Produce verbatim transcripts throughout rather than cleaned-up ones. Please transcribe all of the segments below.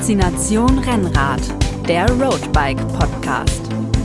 Faszination Rennrad, der Roadbike Podcast.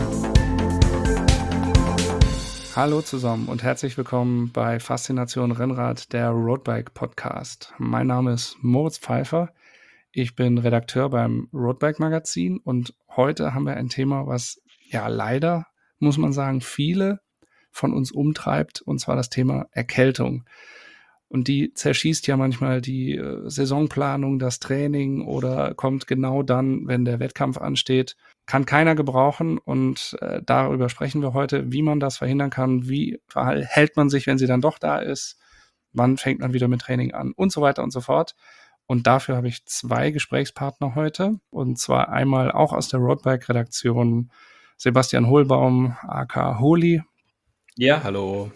Hallo zusammen und herzlich willkommen bei Faszination Rennrad, der Roadbike Podcast. Mein Name ist Moritz Pfeiffer. Ich bin Redakteur beim Roadbike Magazin und heute haben wir ein Thema, was ja leider, muss man sagen, viele von uns umtreibt, und zwar das Thema Erkältung. Und die zerschießt ja manchmal die äh, Saisonplanung, das Training oder kommt genau dann, wenn der Wettkampf ansteht. Kann keiner gebrauchen und äh, darüber sprechen wir heute, wie man das verhindern kann, wie verhält man sich, wenn sie dann doch da ist, wann fängt man wieder mit Training an und so weiter und so fort. Und dafür habe ich zwei Gesprächspartner heute, und zwar einmal auch aus der Roadbike-Redaktion Sebastian Hohlbaum, aka Holi. Ja, hallo.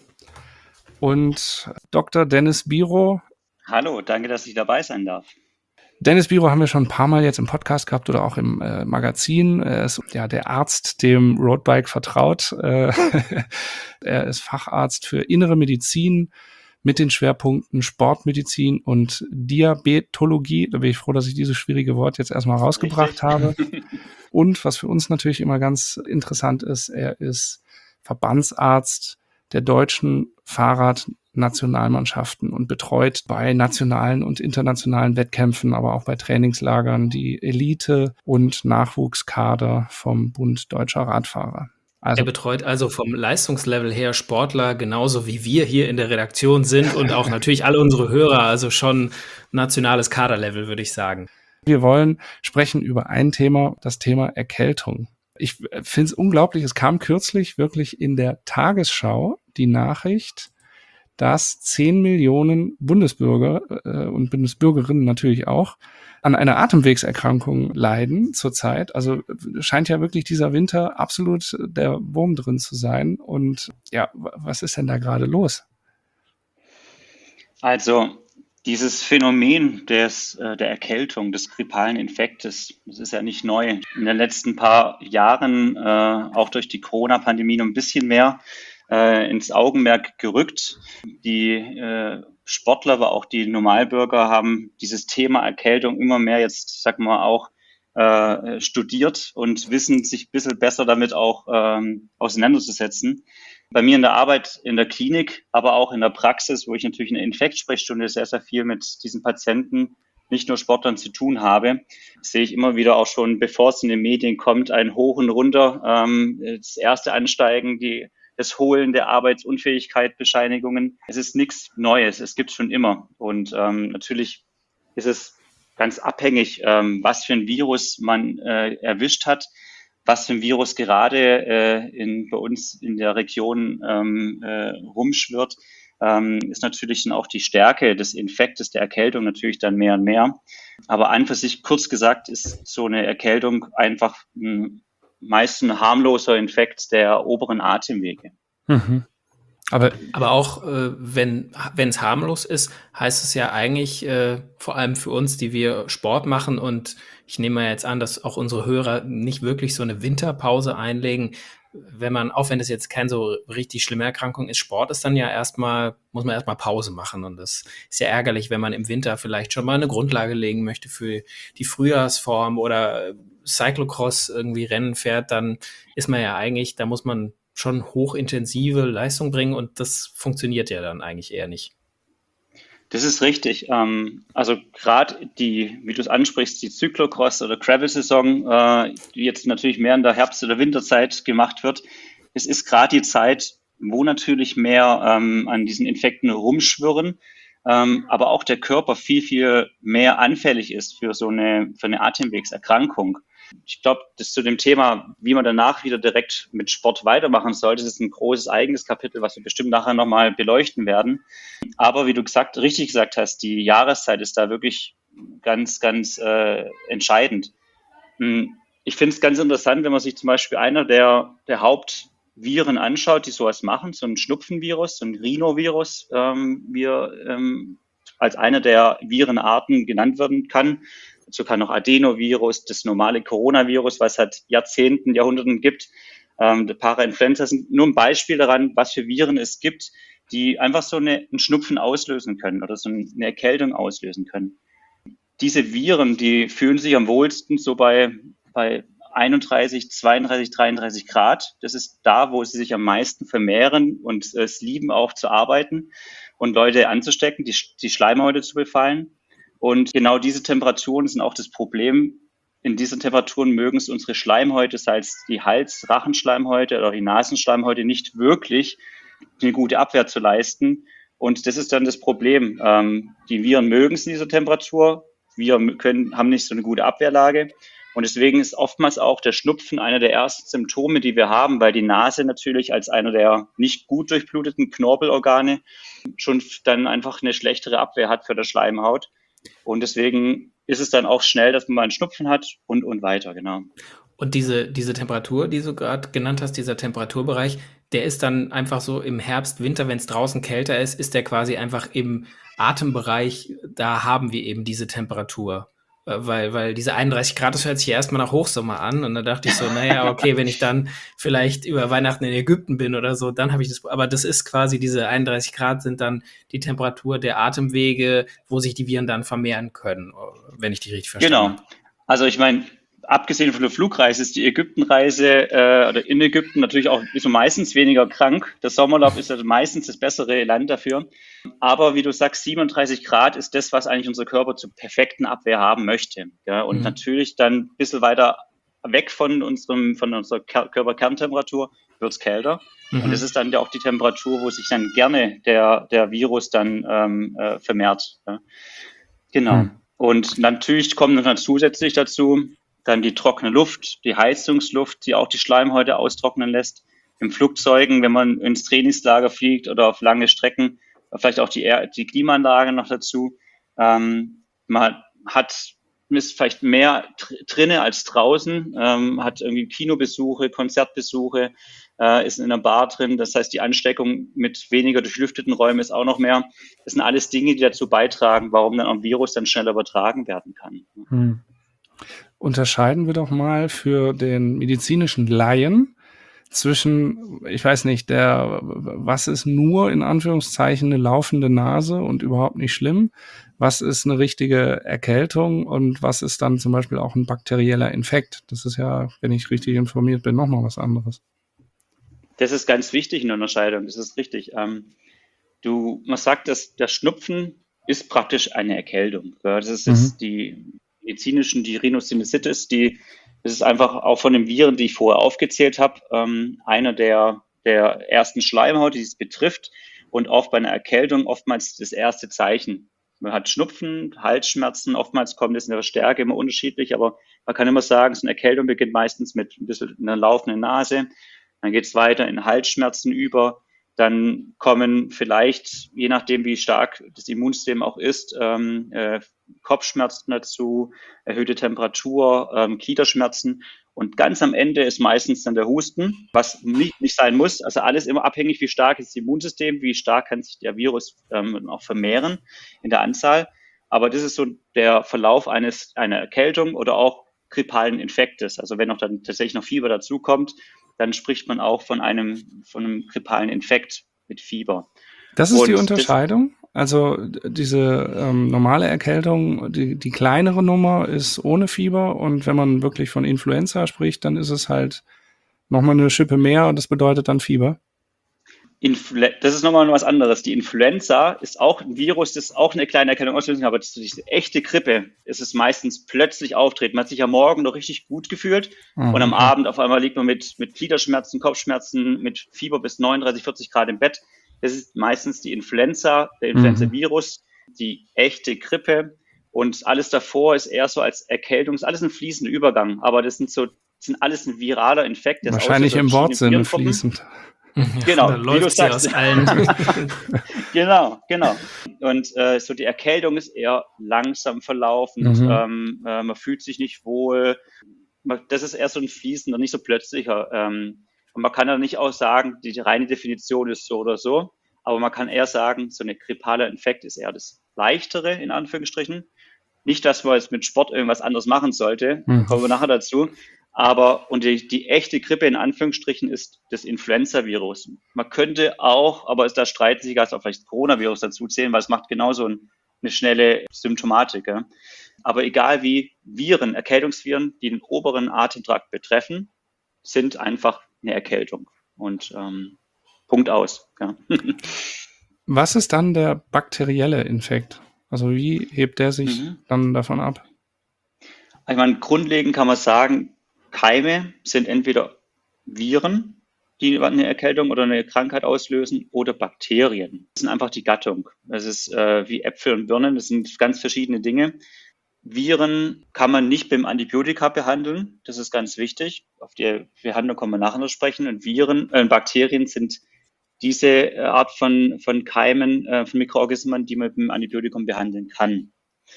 Und Doktor Dennis Biro. Hallo, danke, dass ich dabei sein darf. Dennis Biro haben wir schon ein paar Mal jetzt im Podcast gehabt oder auch im äh, Magazin. Er ist ja der Arzt, dem Roadbike vertraut. Äh, er ist Facharzt für Innere Medizin mit den Schwerpunkten Sportmedizin und Diabetologie. Da bin ich froh, dass ich dieses schwierige Wort jetzt erstmal rausgebracht Richtig. habe. Und was für uns natürlich immer ganz interessant ist, er ist Verbandsarzt der deutschen Fahrradnationalmannschaften und betreut bei nationalen und internationalen Wettkämpfen, aber auch bei Trainingslagern die Elite- und Nachwuchskader vom Bund Deutscher Radfahrer. Also, er betreut also vom Leistungslevel her Sportler, genauso wie wir hier in der Redaktion sind und auch natürlich alle unsere Hörer, also schon nationales Kaderlevel, würde ich sagen. Wir wollen sprechen über ein Thema, das Thema Erkältung. Ich finde es unglaublich, es kam kürzlich wirklich in der Tagesschau die Nachricht, dass zehn Millionen Bundesbürger äh, und Bundesbürgerinnen natürlich auch an einer Atemwegserkrankung leiden zurzeit. Also scheint ja wirklich dieser Winter absolut der Wurm drin zu sein. Und ja, was ist denn da gerade los? Also dieses Phänomen des, äh, der Erkältung, des grippalen Infektes, das ist ja nicht neu. In den letzten paar Jahren, äh, auch durch die Corona-Pandemie, noch ein bisschen mehr äh, ins Augenmerk gerückt. Die äh, Sportler, aber auch die Normalbürger haben dieses Thema Erkältung immer mehr jetzt, sag mal, auch äh, studiert und wissen, sich ein bisschen besser damit auch ähm, auseinanderzusetzen. Bei mir in der Arbeit in der Klinik, aber auch in der Praxis, wo ich natürlich in der Infektsprechstunde sehr, sehr viel mit diesen Patienten, nicht nur Sportlern zu tun habe, sehe ich immer wieder auch schon, bevor es in den Medien kommt, ein Hoch und Runter, ähm, das erste Ansteigen, die, das Holen der Arbeitsunfähigkeit, Bescheinigungen. Es ist nichts Neues, es gibt es schon immer. Und ähm, natürlich ist es ganz abhängig, ähm, was für ein Virus man äh, erwischt hat. Was für ein Virus gerade äh, in, bei uns in der Region ähm, äh, rumschwirrt, ähm, ist natürlich dann auch die Stärke des Infektes, der Erkältung natürlich dann mehr und mehr. Aber an für sich, kurz gesagt, ist so eine Erkältung einfach ein, meist ein harmloser Infekt der oberen Atemwege. Mhm. Aber, aber auch äh, wenn wenn es harmlos ist, heißt es ja eigentlich, äh, vor allem für uns, die wir Sport machen, und ich nehme mal jetzt an, dass auch unsere Hörer nicht wirklich so eine Winterpause einlegen, wenn man, auch wenn es jetzt keine so richtig schlimme Erkrankung ist, Sport ist dann ja erstmal, muss man erstmal Pause machen, und das ist ja ärgerlich, wenn man im Winter vielleicht schon mal eine Grundlage legen möchte für die Frühjahrsform oder Cyclocross irgendwie Rennen fährt, dann ist man ja eigentlich, da muss man schon hochintensive Leistung bringen, und das funktioniert ja dann eigentlich eher nicht. Das ist richtig. Ähm, also gerade die, wie du es ansprichst, die Cyclocross- oder Gravel-Saison, äh, die jetzt natürlich mehr in der Herbst- oder Winterzeit gemacht wird, es ist gerade die Zeit, wo natürlich mehr ähm, an diesen Infekten rumschwirren, ähm, aber auch der Körper viel, viel mehr anfällig ist für so eine, für eine Atemwegserkrankung. Ich glaube, das zu dem Thema, wie man danach wieder direkt mit Sport weitermachen sollte, das ist ein großes eigenes Kapitel, was wir bestimmt nachher nochmal beleuchten werden. Aber wie du gesagt, richtig gesagt hast, die Jahreszeit ist da wirklich ganz, ganz äh, entscheidend. Ich finde es ganz interessant, wenn man sich zum Beispiel einer der, der Hauptviren anschaut, die sowas machen, so ein Schnupfenvirus, so ein Rhinovirus, ähm, wie er ähm, als einer der Virenarten genannt werden kann. Dazu kann noch Adenovirus, das normale Coronavirus, was es seit Jahrzehnten, Jahrhunderten gibt. Ähm, der Parainfluenza sind nur ein Beispiel daran, was für Viren es gibt, die einfach so eine, einen Schnupfen auslösen können oder so eine Erkältung auslösen können. diese Viren, die fühlen sich am wohlsten so bei, bei einunddreißig, zweiunddreißig, dreiunddreißig Grad. Das ist da, wo sie sich am meisten vermehren und es lieben auch zu arbeiten und Leute anzustecken, die, die Schleimhäute zu befallen. Und genau diese Temperaturen sind auch das Problem. In diesen Temperaturen mögen es unsere Schleimhäute, sei es die Hals-, Rachenschleimhäute oder die Nasenschleimhäute, nicht wirklich eine gute Abwehr zu leisten. Und das ist dann das Problem. Ähm, die Viren mögen es in dieser Temperatur. Wir können, haben nicht so eine gute Abwehrlage. Und deswegen ist oftmals auch der Schnupfen einer der ersten Symptome, die wir haben, weil die Nase natürlich als einer der nicht gut durchbluteten Knorpelorgane schon dann einfach eine schlechtere Abwehr hat für die Schleimhaut. Und deswegen ist es dann auch schnell, dass man mal einen Schnupfen hat und, und weiter, genau. Und diese, diese Temperatur, die du gerade genannt hast, dieser Temperaturbereich, der ist dann einfach so im Herbst, Winter, wenn es draußen kälter ist, ist der quasi einfach im Atembereich, da haben wir eben diese Temperatur. Weil, weil diese einunddreißig Grad, das hört sich ja erstmal nach Hochsommer an. Und da dachte ich so, naja, okay, wenn ich dann vielleicht über Weihnachten in Ägypten bin oder so, dann habe ich das. Aber das ist quasi, diese einunddreißig Grad sind dann die Temperatur der Atemwege, wo sich die Viren dann vermehren können, wenn ich die richtig verstanden habe. Genau. Also ich meine, abgesehen von der Flugreise ist die Ägyptenreise äh, oder in Ägypten natürlich auch ist man meistens weniger krank. Der Sommerlauf ist also meistens das bessere Land dafür. Aber wie du sagst, siebenunddreißig Grad ist das, was eigentlich unser Körper zur perfekten Abwehr haben möchte. Ja? Und mhm. natürlich dann ein bisschen weiter weg von unserem von unserer Körperkerntemperatur wird es kälter. Mhm. Und das ist dann ja auch die Temperatur, wo sich dann gerne der, der Virus dann ähm, äh, vermehrt. Ja? Genau. Mhm. Und natürlich kommt dann zusätzlich dazu, dann die trockene Luft, die Heizungsluft, die auch die Schleimhäute austrocknen lässt. Im Flugzeugen, wenn man ins Trainingslager fliegt oder auf lange Strecken, vielleicht auch die, die Klimaanlage noch dazu. Ähm, man hat, ist vielleicht mehr drinnen als draußen, ähm, hat irgendwie Kinobesuche, Konzertbesuche, äh, ist in einer Bar drin. Das heißt, die Ansteckung mit weniger durchlüfteten Räumen ist auch noch mehr. Das sind alles Dinge, die dazu beitragen, warum dann auch ein Virus dann schneller übertragen werden kann. Hm. Unterscheiden wir doch mal für den medizinischen Laien zwischen, ich weiß nicht, der, was ist nur in Anführungszeichen eine laufende Nase und überhaupt nicht schlimm, was ist eine richtige Erkältung und was ist dann zum Beispiel auch ein bakterieller Infekt. Das ist ja, wenn ich richtig informiert bin, nochmal was anderes. Das ist ganz wichtig in der Unterscheidung, das ist richtig. Ähm, du, man sagt, dass der Schnupfen ist praktisch eine Erkältung. Das ist, mhm. ist die medizinischen, die Rhinosinusitis, die das ist einfach auch von den Viren, die ich vorher aufgezählt habe, ähm, einer der, der ersten Schleimhaut, die es betrifft und auch bei einer Erkältung oftmals das erste Zeichen. Man hat Schnupfen, Halsschmerzen, oftmals kommt es in der Stärke immer unterschiedlich, aber man kann immer sagen, so eine Erkältung beginnt meistens mit ein bisschen einer laufenden Nase, dann geht es weiter in Halsschmerzen über, dann kommen vielleicht, je nachdem wie stark das Immunsystem auch ist, ähm, äh, Kopfschmerzen dazu, erhöhte Temperatur, ähm, Gliederschmerzen und ganz am Ende ist meistens dann der Husten, was nicht, nicht sein muss. Also alles immer abhängig, wie stark ist das Immunsystem, wie stark kann sich der Virus ähm, auch vermehren in der Anzahl. Aber das ist so der Verlauf eines einer Erkältung oder auch grippalen Infektes. Also wenn noch dann tatsächlich noch Fieber dazukommt, dann spricht man auch von einem, von einem grippalen Infekt mit Fieber. Das ist und die Unterscheidung? Das, also diese ähm, normale Erkältung, die, die kleinere Nummer ist ohne Fieber und wenn man wirklich von Influenza spricht, dann ist es halt nochmal eine Schippe mehr und das bedeutet dann Fieber? Influ- das ist nochmal was anderes. Die Influenza ist auch ein Virus, das auch eine kleine Erkältung auslösen kann, aber diese echte Grippe ist es meistens plötzlich auftreten. Man hat sich am Morgen noch richtig gut gefühlt mhm. und am Abend auf einmal liegt man mit, mit Gliederschmerzen, Kopfschmerzen, mit Fieber bis neununddreißig, vierzig Grad im Bett. Das ist meistens die Influenza, der Influenza-Virus, die echte Grippe und alles davor ist eher so als Erkältung, ist alles ein fließender Übergang, aber das sind so, das sind alles ein viraler Infekt. Wahrscheinlich im Wortsinne fließend. Genau, da läuft sie aus allen. genau, genau. Und äh, so die Erkältung ist eher langsam verlaufend, mhm. ähm, äh, man fühlt sich nicht wohl. Das ist eher so ein fließender, nicht so plötzlicher. Ähm, und man kann ja nicht auch sagen, die, die reine Definition ist so oder so, aber man kann eher sagen, so eine grippaler Infekt ist eher das Leichtere, in Anführungsstrichen. Nicht, dass man jetzt mit Sport irgendwas anderes machen sollte, mhm. kommen wir nachher dazu. Aber, und die, die echte Grippe in Anführungsstrichen ist das Influenza-Virus. Man könnte auch, aber da streiten sich, also auch vielleicht Coronavirus dazu zählen, weil es macht genauso ein, eine schnelle Symptomatik. Ja. Aber egal wie, Viren, Erkältungsviren, die den oberen Atemtrakt betreffen, sind einfach eine Erkältung. Und ähm, Punkt aus. Ja. Was ist dann der bakterielle Infekt? Also wie hebt der sich mhm. dann davon ab? Ich meine, grundlegend kann man sagen, Keime sind entweder Viren, die eine Erkältung oder eine Krankheit auslösen, oder Bakterien. Das sind einfach die Gattung. Das ist äh, wie Äpfel und Birnen, das sind ganz verschiedene Dinge. Viren kann man nicht beim Antibiotika behandeln, das ist ganz wichtig. Auf die Behandlung kommen wir nachher noch sprechen. Und Viren, äh, Bakterien sind diese Art von, von Keimen, äh, von Mikroorganismen, die man mit dem Antibiotikum behandeln kann.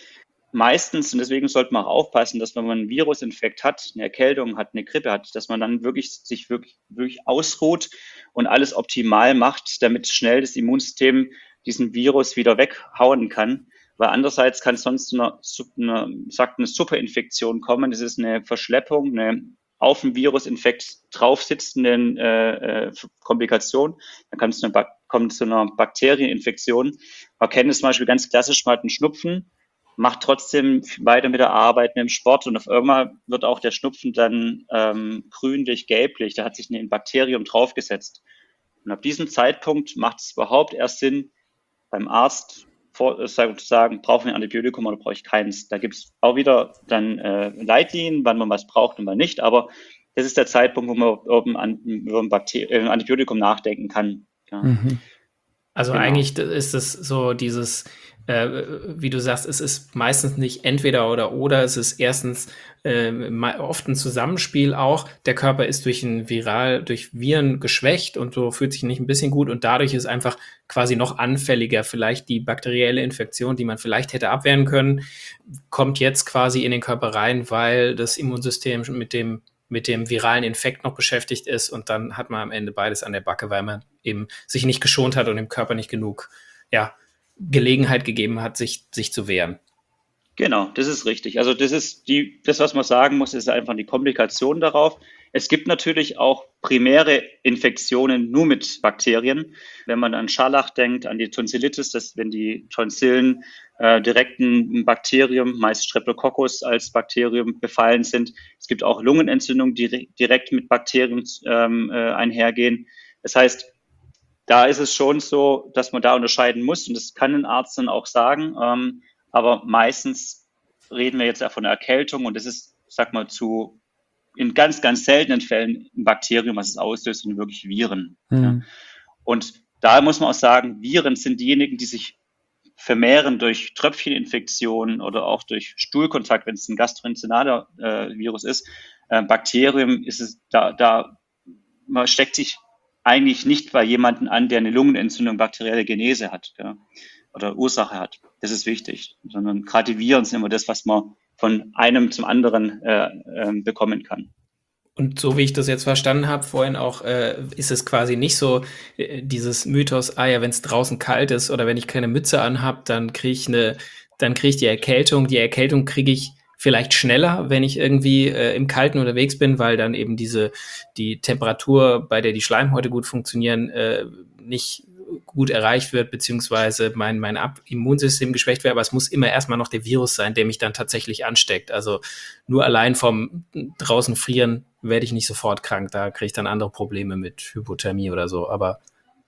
Meistens, und deswegen sollte man auch aufpassen, dass wenn man einen Virusinfekt hat, eine Erkältung hat, eine Grippe hat, dass man dann wirklich sich wirklich, wirklich ausruht und alles optimal macht, damit schnell das Immunsystem diesen Virus wieder weghauen kann. Weil andererseits kann es sonst zu einer, einer, sagt eine Superinfektion kommen. Das ist eine Verschleppung, eine auf dem Virusinfekt draufsitzenden äh, äh, Komplikation. Dann kann es zu einer, kommt zu einer Bakterieninfektion. Man kennt es zum Beispiel ganz klassisch, man hat einen Schnupfen, macht trotzdem weiter mit der Arbeit, mit dem Sport und auf einmal wird auch der Schnupfen dann ähm, grünlich, gelblich. Da hat sich ein Bakterium draufgesetzt. Und ab diesem Zeitpunkt macht es überhaupt erst Sinn, beim Arzt vor, äh, zu sagen, brauche ich ein Antibiotikum oder brauche ich keins. Da gibt es auch wieder dann äh, Leitlinien, wann man was braucht und wann nicht. Aber das ist der Zeitpunkt, wo man über ein, über ein, Bakter- äh, ein Antibiotikum nachdenken kann. Ja. Mhm. Also Genau. eigentlich ist es so dieses, äh, wie du sagst, es ist meistens nicht entweder oder oder, es ist erstens äh, oft ein Zusammenspiel auch. Der Körper ist durch ein Viral, durch Viren geschwächt und so fühlt sich nicht ein bisschen gut und dadurch ist einfach quasi noch anfälliger. Vielleicht die bakterielle Infektion, die man vielleicht hätte abwehren können, kommt jetzt quasi in den Körper rein, weil das Immunsystem mit dem mit dem viralen Infekt noch beschäftigt ist und dann hat man am Ende beides an der Backe, weil man eben sich nicht geschont hat und dem Körper nicht genug, ja, Gelegenheit gegeben hat, sich, sich zu wehren. Genau, das ist richtig. Also das ist die, das, was man sagen muss, ist einfach die Komplikation darauf. Es gibt natürlich auch primäre Infektionen nur mit Bakterien. Wenn man an Scharlach denkt, an die Tonsillitis, dass wenn die Tonsillen äh, direkt ein Bakterium, meist Streptococcus als Bakterium befallen sind. Es gibt auch Lungenentzündungen, die direkt mit Bakterien ähm, äh, einhergehen. Das heißt, da ist es schon so, dass man da unterscheiden muss und das kann ein Arzt dann auch sagen. Ähm, aber meistens reden wir jetzt ja von einer Erkältung und das ist, sag mal, zu in ganz, ganz seltenen Fällen ein Bakterium, was es auslöst, und wirklich Viren. Mhm. Ja. Und da muss man auch sagen, Viren sind diejenigen, die sich vermehren durch Tröpfcheninfektionen oder auch durch Stuhlkontakt, wenn es ein gastrointestinale äh, Virus ist. Äh, Bakterium ist es, da, da man steckt sich eigentlich nicht bei jemandem an, der eine Lungenentzündung, bakterielle Genese hat, ja, oder Ursache hat. Das ist wichtig. Sondern gerade die Viren sind immer das, was man von einem zum anderen äh, äh, bekommen kann. Und so wie ich das jetzt verstanden habe, vorhin auch, äh, ist es quasi nicht so äh, dieses Mythos, ah ja, wenn es draußen kalt ist oder wenn ich keine Mütze anhab, dann kriege ich eine, dann kriege ich die Erkältung. Die Erkältung kriege ich vielleicht schneller, wenn ich irgendwie äh, im Kalten unterwegs bin, weil dann eben diese die Temperatur, bei der die Schleimhäute gut funktionieren, äh, nicht gut erreicht wird, beziehungsweise mein, mein Ab- Immunsystem geschwächt wird, aber es muss immer erstmal noch der Virus sein, der mich dann tatsächlich ansteckt. Also nur allein vom draußen frieren werde ich nicht sofort krank, da kriege ich dann andere Probleme mit Hypothermie oder so, aber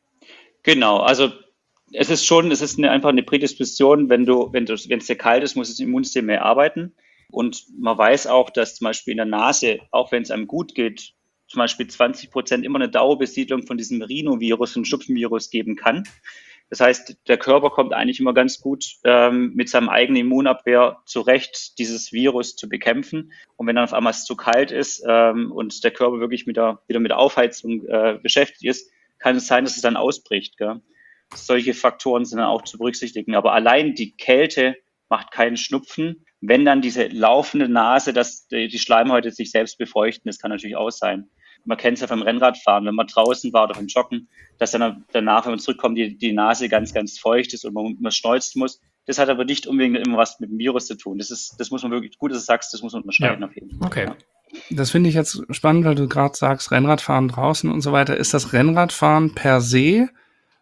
genau, also es ist schon, es ist eine, einfach eine Prädisposition, wenn du, wenn du, wenn es sehr kalt ist, muss das Immunsystem mehr arbeiten und man weiß auch, dass zum Beispiel in der Nase, auch wenn es einem gut geht, zum Beispiel zwanzig Prozent immer eine Dauerbesiedlung von diesem Rhinovirus, von Schnupfenvirus geben kann. Das heißt, der Körper kommt eigentlich immer ganz gut ähm, mit seinem eigenen Immunabwehr zurecht, dieses Virus zu bekämpfen. Und wenn dann auf einmal es zu kalt ist ähm, und der Körper wirklich mit der, wieder mit der Aufheizung äh, beschäftigt ist, kann es sein, dass es dann ausbricht. Gell? Solche Faktoren sind dann auch zu berücksichtigen. Aber allein die Kälte macht keinen Schnupfen. Wenn dann diese laufende Nase, dass die, die Schleimhäute sich selbst befeuchten, das kann natürlich auch sein. Man kennt es ja vom Rennradfahren, wenn man draußen war oder vom Joggen, dass dann danach, wenn man zurückkommt, die, die Nase ganz, ganz feucht ist und man, man schneuzen muss. Das hat aber nicht unbedingt immer was mit dem Virus zu tun. Das ist, das muss man wirklich, gut, dass du sagst, das muss man unterscheiden ja. auf jeden Fall. Okay. Ja. Das finde ich jetzt spannend, weil du gerade sagst, Rennradfahren draußen und so weiter. Ist das Rennradfahren per se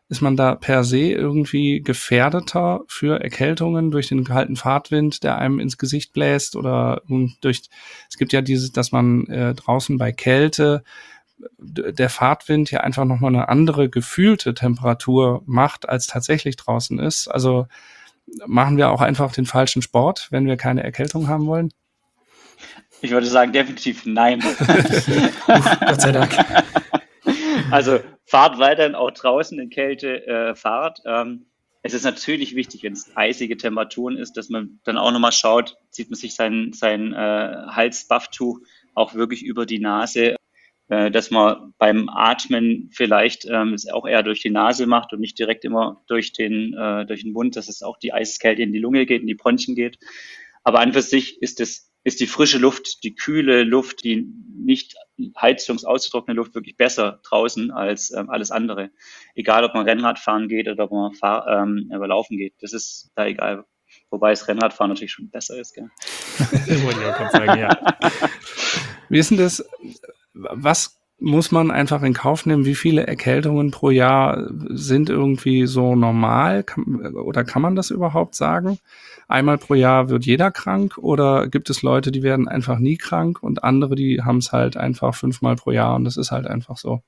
ist man da per se irgendwie gefährdeter für Erkältungen durch den kalten Fahrtwind, der einem ins Gesicht bläst oder durch, es gibt ja dieses, dass man äh, draußen bei Kälte der Fahrtwind ja einfach nochmal eine andere gefühlte Temperatur macht, als tatsächlich draußen ist. Also machen wir auch einfach den falschen Sport, wenn wir keine Erkältung haben wollen? Ich würde sagen, definitiv nein. Gott sei Dank. Also fahrt weiterhin auch draußen in Kälte äh, Fahrrad. Ähm, es ist natürlich wichtig, wenn es eisige Temperaturen ist, dass man dann auch nochmal schaut, zieht man sich sein, sein äh, Halsbufftuch auch wirklich über die Nase, äh, dass man beim Atmen vielleicht ähm, es auch eher durch die Nase macht und nicht direkt immer durch den, äh, durch den Mund, dass es auch die Eiseskälte in die Lunge geht, in die Bronchien geht. Aber an für sich ist es ist die frische Luft, die kühle Luft, die nicht heizungsausgetrocknete Luft wirklich besser draußen als ähm, alles andere. Egal, ob man Rennrad fahren geht oder ob man fahr, ähm, laufen geht. Das ist da egal. Wobei das Rennradfahren natürlich schon besser ist. Gell? Wollte ich auch gerade sagen, ja. Wie ist denn das? Was muss man einfach in Kauf nehmen? Wie viele Erkältungen pro Jahr sind irgendwie so normal? Kann, oder kann man das überhaupt sagen? Einmal pro Jahr wird jeder krank oder gibt es Leute, die werden einfach nie krank und andere, die haben es halt einfach fünfmal pro Jahr und das ist halt einfach so?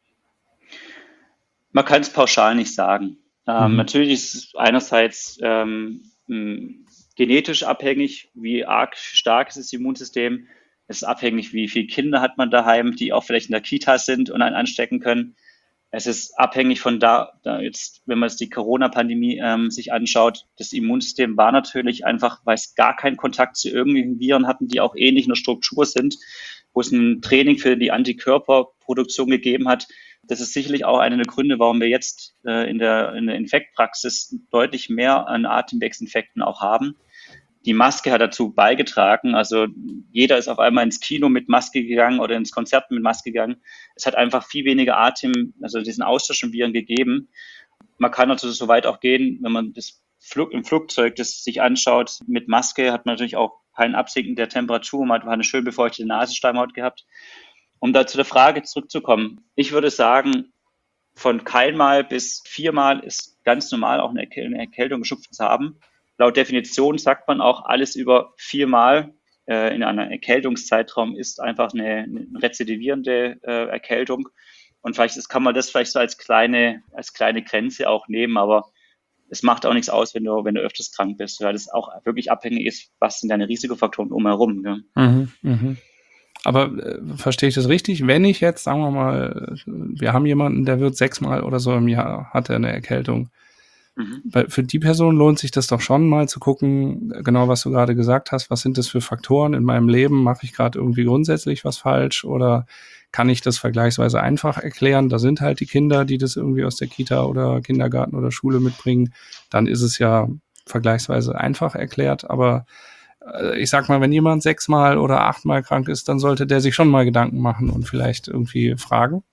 Man kann es pauschal nicht sagen. Ähm, Mhm. Natürlich ist es einerseits ähm, mh, genetisch abhängig, wie arg stark ist das Immunsystem. Es ist abhängig, wie viele Kinder hat man daheim, die auch vielleicht in der Kita sind und einen anstecken können. Es ist abhängig von da, da jetzt, wenn man jetzt die Corona-Pandemie ähm, sich anschaut, das Immunsystem war natürlich einfach, weil es gar keinen Kontakt zu irgendwelchen Viren hatten, die auch ähnlich in der Struktur sind, wo es ein Training für die Antikörperproduktion gegeben hat. Das ist sicherlich auch einer der Gründe, warum wir jetzt äh, in der, in der Infektpraxis deutlich mehr an Atemwegsinfekten auch haben. Die Maske hat dazu beigetragen. Also jeder ist auf einmal ins Kino mit Maske gegangen oder ins Konzert mit Maske gegangen. Es hat einfach viel weniger Atem, also diesen Austausch von Viren gegeben. Man kann also so weit auch gehen, wenn man das Flug, im Flugzeug das sich anschaut, mit Maske hat man natürlich auch kein Absinken der Temperatur. Man hat eine schön befeuchtete Nasenschleimhaut gehabt. Um da zu der Frage zurückzukommen. Ich würde sagen, von keinmal bis viermal ist ganz normal, auch eine Erkältung geschupft zu haben. Laut Definition sagt man auch, alles über viermal äh, in einem Erkältungszeitraum ist einfach eine, eine rezidivierende äh, Erkältung. Und vielleicht ist, kann man das vielleicht so als kleine, als kleine Grenze auch nehmen, aber es macht auch nichts aus, wenn du, wenn du öfters krank bist, weil das auch wirklich abhängig ist, was sind deine Risikofaktoren umherum. Ja. Mhm, mhm. Aber äh, verstehe ich das richtig? Wenn ich jetzt, sagen wir mal, wir haben jemanden, der wird sechsmal oder so im Jahr, hat er eine Erkältung. Mhm. Weil für die Person lohnt sich das doch schon mal zu gucken, genau was du gerade gesagt hast, was sind das für Faktoren in meinem Leben? Mache ich gerade irgendwie grundsätzlich was falsch oder kann ich das vergleichsweise einfach erklären? Da sind halt die Kinder, die das irgendwie aus der Kita oder Kindergarten oder Schule mitbringen. Dann ist es ja vergleichsweise einfach erklärt, aber ich sag mal, wenn jemand sechsmal oder achtmal krank ist, dann sollte der sich schon mal Gedanken machen und vielleicht irgendwie fragen.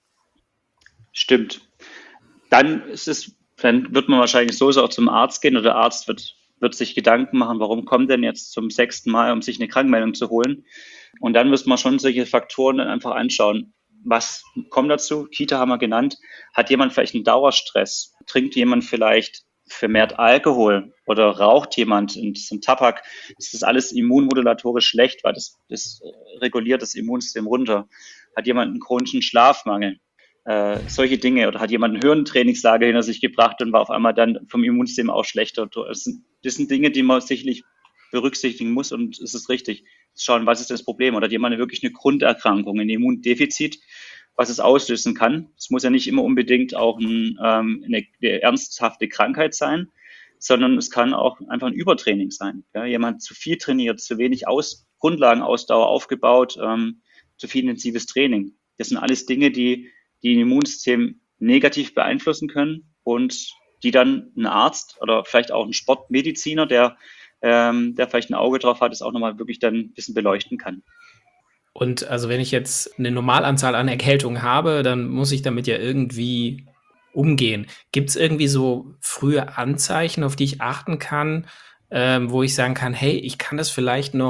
Stimmt. Dann ist es, dann wird man wahrscheinlich sowieso auch zum Arzt gehen oder der Arzt wird, wird sich Gedanken machen, warum kommt denn jetzt zum sechsten Mal, um sich eine Krankmeldung zu holen. Und dann müssen wir schon solche Faktoren dann einfach anschauen. Was kommt dazu? Kita haben wir genannt. Hat jemand vielleicht einen Dauerstress? Trinkt jemand vielleicht vermehrt Alkohol oder raucht jemand und das ist Tabak, das ist alles immunmodulatorisch schlecht, weil das, das reguliert das Immunsystem runter. Hat jemand einen chronischen Schlafmangel? Äh, solche Dinge. Oder hat jemand eine Hirntrainingslage hinter sich gebracht und war auf einmal dann vom Immunsystem auch schlechter. Das sind, das sind Dinge, die man sicherlich berücksichtigen muss und es ist richtig. Schauen, was ist das Problem? Oder hat jemand wirklich eine Grunderkrankung, ein Immundefizit, was es auslösen kann. Es muss ja nicht immer unbedingt auch ein, ähm, eine, eine ernsthafte Krankheit sein, sondern es kann auch einfach ein Übertraining sein. Ja, jemand zu viel trainiert, zu wenig Aus, Grundlagenausdauer aufgebaut, ähm, zu viel intensives Training. Das sind alles Dinge, die, die ein Immunsystem negativ beeinflussen können und die dann ein Arzt oder vielleicht auch ein Sportmediziner, der, ähm, der vielleicht ein Auge drauf hat, es auch nochmal wirklich dann ein bisschen beleuchten kann. Und also wenn ich jetzt eine Normalanzahl an Erkältungen habe, dann muss ich damit ja irgendwie umgehen. Gibt es irgendwie so frühe Anzeichen, auf die ich achten kann, ähm, wo ich sagen kann, hey, ich kann das vielleicht noch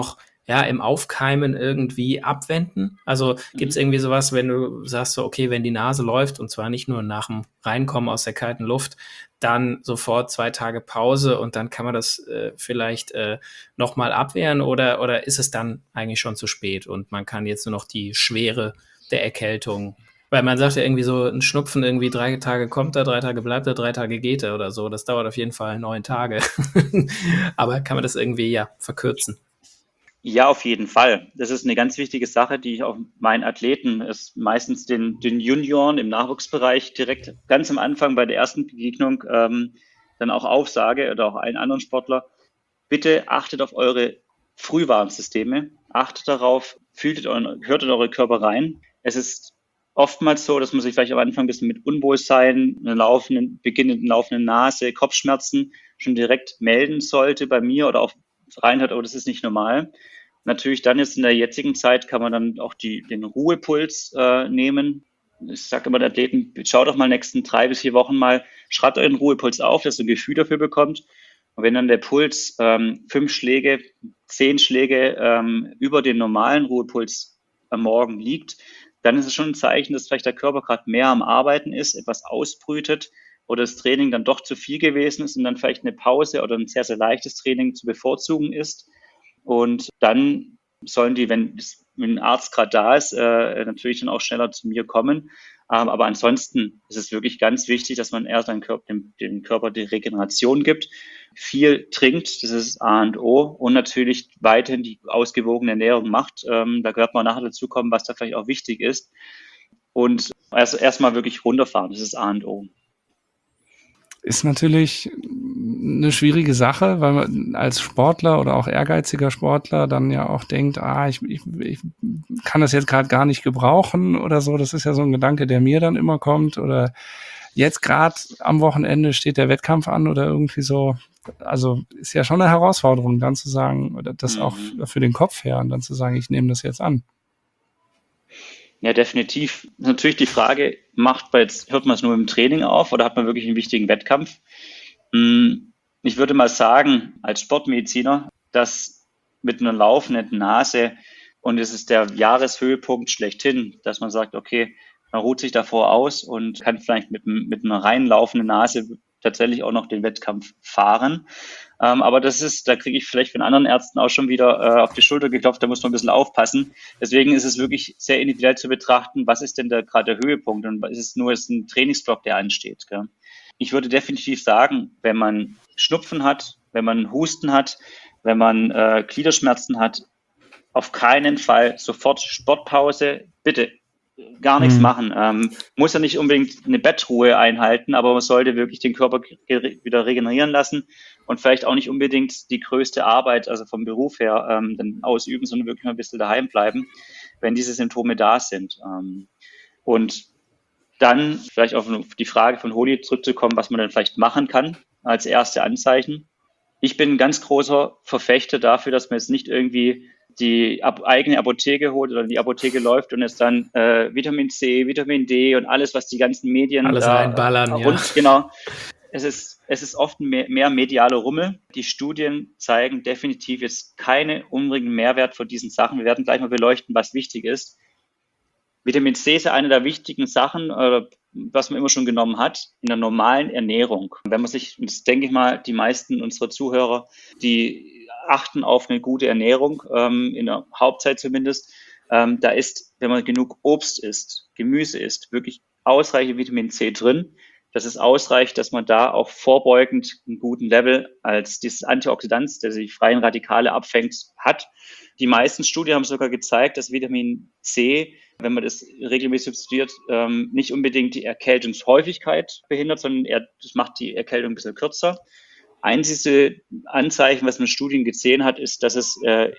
ja, im Aufkeimen irgendwie abwenden? Also gibt es Mhm. irgendwie sowas, wenn du sagst, so, okay, wenn die Nase läuft, und zwar nicht nur nach dem Reinkommen aus der kalten Luft, dann sofort zwei Tage Pause und dann kann man das äh, vielleicht äh, nochmal abwehren, oder, oder ist es dann eigentlich schon zu spät und man kann jetzt nur noch die Schwere der Erkältung, weil man sagt ja irgendwie so, ein Schnupfen irgendwie drei Tage kommt er, drei Tage bleibt er, drei Tage geht er oder so. Das dauert auf jeden Fall neun Tage. Aber kann man das irgendwie ja verkürzen? Ja, auf jeden Fall. Das ist eine ganz wichtige Sache, die ich auch meinen Athleten, ist meistens den, den Junioren im Nachwuchsbereich direkt ganz am Anfang bei der ersten Begegnung ähm, dann auch aufsage oder auch allen anderen Sportler. Bitte achtet auf eure Frühwarnsysteme, achtet darauf, fühlt euren, hört in eure Körper rein. Es ist oftmals so, dass man sich vielleicht am Anfang ein bisschen mit Unwohlsein, einer laufenden, beginnenden laufenden Nase, Kopfschmerzen schon direkt melden sollte bei mir oder auch reinhört, oh, das ist nicht normal. Natürlich dann jetzt in der jetzigen Zeit kann man dann auch die, den Ruhepuls äh, nehmen. Ich sage immer den Athleten, schaut doch mal nächsten drei bis vier Wochen mal, schreibt euren Ruhepuls auf, dass ihr ein Gefühl dafür bekommt. Und wenn dann der Puls ähm, fünf Schläge, zehn Schläge ähm, über den normalen Ruhepuls am Morgen liegt, dann ist es schon ein Zeichen, dass vielleicht der Körper gerade mehr am Arbeiten ist, etwas ausbrütet oder das Training dann doch zu viel gewesen ist und dann vielleicht eine Pause oder ein sehr, sehr leichtes Training zu bevorzugen ist. Und dann sollen die, wenn ein Arzt gerade da ist, äh, natürlich dann auch schneller zu mir kommen. Ähm, aber ansonsten ist es wirklich ganz wichtig, dass man erst dem Körper, dem, dem Körper die Regeneration gibt, viel trinkt, das ist A und O, und natürlich weiterhin die ausgewogene Ernährung macht. Ähm, da gehört man nachher dazu kommen, was da vielleicht auch wichtig ist. Und erst erstmal wirklich runterfahren, das ist A und O. Ist natürlich eine schwierige Sache, weil man als Sportler oder auch ehrgeiziger Sportler dann ja auch denkt, ah, ich, ich, ich kann das jetzt gerade gar nicht gebrauchen oder so. Das ist ja so ein Gedanke, der mir dann immer kommt. Oder jetzt gerade am Wochenende steht der Wettkampf an oder irgendwie so. Also ist ja schon eine Herausforderung, dann zu sagen, oder das Mhm. auch für den Kopf her, und dann zu sagen, ich nehme das jetzt an. Ja, definitiv. Natürlich die Frage, macht man jetzt, hört man es nur im Training auf oder hat man wirklich einen wichtigen Wettkampf? Ich würde mal sagen, als Sportmediziner, dass mit einer laufenden Nase, und es ist der Jahreshöhepunkt schlechthin, dass man sagt, okay, man ruht sich davor aus und kann vielleicht mit, mit einer rein laufenden Nase tatsächlich auch noch den Wettkampf fahren. Ähm, aber das ist, da kriege ich vielleicht von anderen Ärzten auch schon wieder äh, auf die Schulter geklopft, da muss man ein bisschen aufpassen. Deswegen ist es wirklich sehr individuell zu betrachten, was ist denn da gerade der Höhepunkt und ist es nur ist ein Trainingsblock, der ansteht. Gell? Ich würde definitiv sagen, wenn man Schnupfen hat, wenn man Husten hat, wenn man äh, Gliederschmerzen hat, auf keinen Fall sofort Sportpause, bitte gar nichts Hm. machen. Ähm, muss ja nicht unbedingt eine Bettruhe einhalten, aber man sollte wirklich den Körper ge- wieder regenerieren lassen und vielleicht auch nicht unbedingt die größte Arbeit, also vom Beruf her, ähm, dann ausüben, sondern wirklich mal ein bisschen daheim bleiben, wenn diese Symptome da sind. Ähm, und dann vielleicht auf die Frage von Holi zurückzukommen, was man dann vielleicht machen kann als erste Anzeichen. Ich bin ein ganz großer Verfechter dafür, dass man jetzt nicht irgendwie die ab, eigene Apotheke holt oder in die Apotheke läuft und es dann äh, Vitamin C, Vitamin D und alles, was die ganzen Medien Alles da reinballern, rund, ja. genau. Es ist, es ist oft mehr, mehr mediale Rummel. Die Studien zeigen definitiv jetzt keinen unbedingten Mehrwert von diesen Sachen. Wir werden gleich mal beleuchten, was wichtig ist. Vitamin C ist ja eine der wichtigen Sachen, äh, was man immer schon genommen hat, in der normalen Ernährung. Wenn man sich, und das denke ich mal, die meisten unserer Zuhörer, die achten auf eine gute Ernährung, ähm, in der Hauptzeit zumindest, ähm, da ist, wenn man genug Obst isst, Gemüse isst, wirklich ausreichend Vitamin C drin. Das ist ausreichend, dass man da auch vorbeugend einen guten Level als dieses Antioxidant, der die freien Radikale abfängt, hat. Die meisten Studien haben sogar gezeigt, dass Vitamin C, wenn man das regelmäßig substituiert, ähm, nicht unbedingt die Erkältungshäufigkeit behindert, sondern eher, das macht die Erkältung ein bisschen kürzer. Einzige Anzeichen, was man in Studien gesehen hat, ist, dass es äh,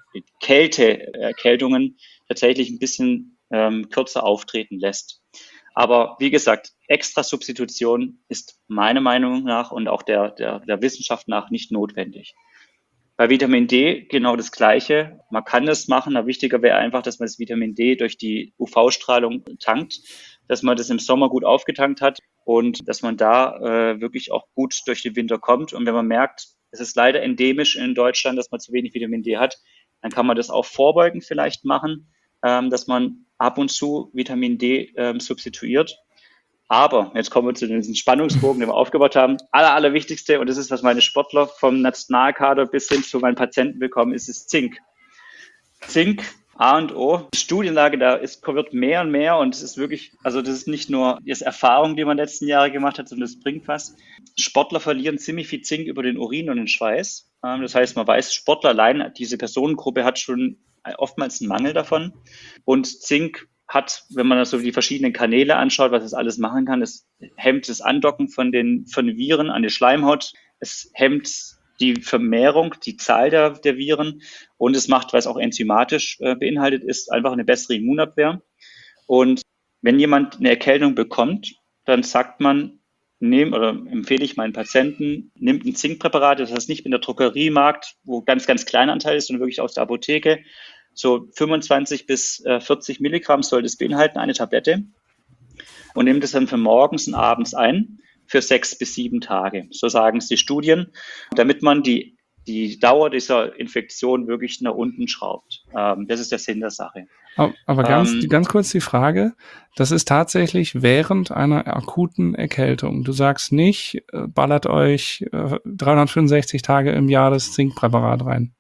Kälteerkältungen tatsächlich ein bisschen ähm, kürzer auftreten lässt. Aber wie gesagt, extra Substitution ist meiner Meinung nach und auch der, der, der Wissenschaft nach nicht notwendig. Bei Vitamin D genau das Gleiche. Man kann das machen, aber wichtiger wäre einfach, dass man das Vitamin D durch die U V-Strahlung tankt, dass man das im Sommer gut aufgetankt hat und dass man da äh, wirklich auch gut durch den Winter kommt. Und wenn man merkt, es ist leider endemisch in Deutschland, dass man zu wenig Vitamin D hat, dann kann man das auch vorbeugend vielleicht machen, ähm, dass man ab und zu Vitamin D ähm, substituiert. Aber jetzt kommen wir zu diesem Spannungsbogen, den wir aufgebaut haben. Aller, allerwichtigste, und das ist, was meine Sportler vom Nationalkader bis hin zu meinen Patienten bekommen, ist das Zink. Zink, A und O. Die Studienlage da ist, wird mehr und mehr und es ist wirklich, also das ist nicht nur die Erfahrung, die man in den letzten Jahren gemacht hat, sondern das bringt was. Sportler verlieren ziemlich viel Zink über den Urin und den Schweiß. Das heißt, man weiß, Sportler allein, diese Personengruppe hat schon oftmals einen Mangel davon. Und Zink hat, wenn man so die verschiedenen Kanäle anschaut, was es alles machen kann, es hemmt das Andocken von den, von Viren an die Schleimhaut, es hemmt die Vermehrung, die Zahl der, der Viren und es macht, was auch enzymatisch äh, beinhaltet ist, einfach eine bessere Immunabwehr. Und wenn jemand eine Erkältung bekommt, dann sagt man, nehm, oder empfehle ich meinen Patienten, nimmt ein Zinkpräparat, das heißt nicht in der Drogeriemarkt, wo ganz, ganz kleiner Anteil ist, sondern wirklich aus der Apotheke. So fünfundzwanzig bis äh, vierzig Milligramm soll das beinhalten, eine Tablette. Und nimmt es dann für morgens und abends ein. Für sechs bis sieben Tage. So sagen es die Studien, damit man die, die Dauer dieser Infektion wirklich nach unten schraubt. Ähm, das ist der Sinn der Sache. Aber ganz, ähm, ganz kurz die Frage, das ist tatsächlich während einer akuten Erkältung. Du sagst nicht, äh, ballert euch äh, dreihundertfünfundsechzig Tage im Jahr das Zinkpräparat rein.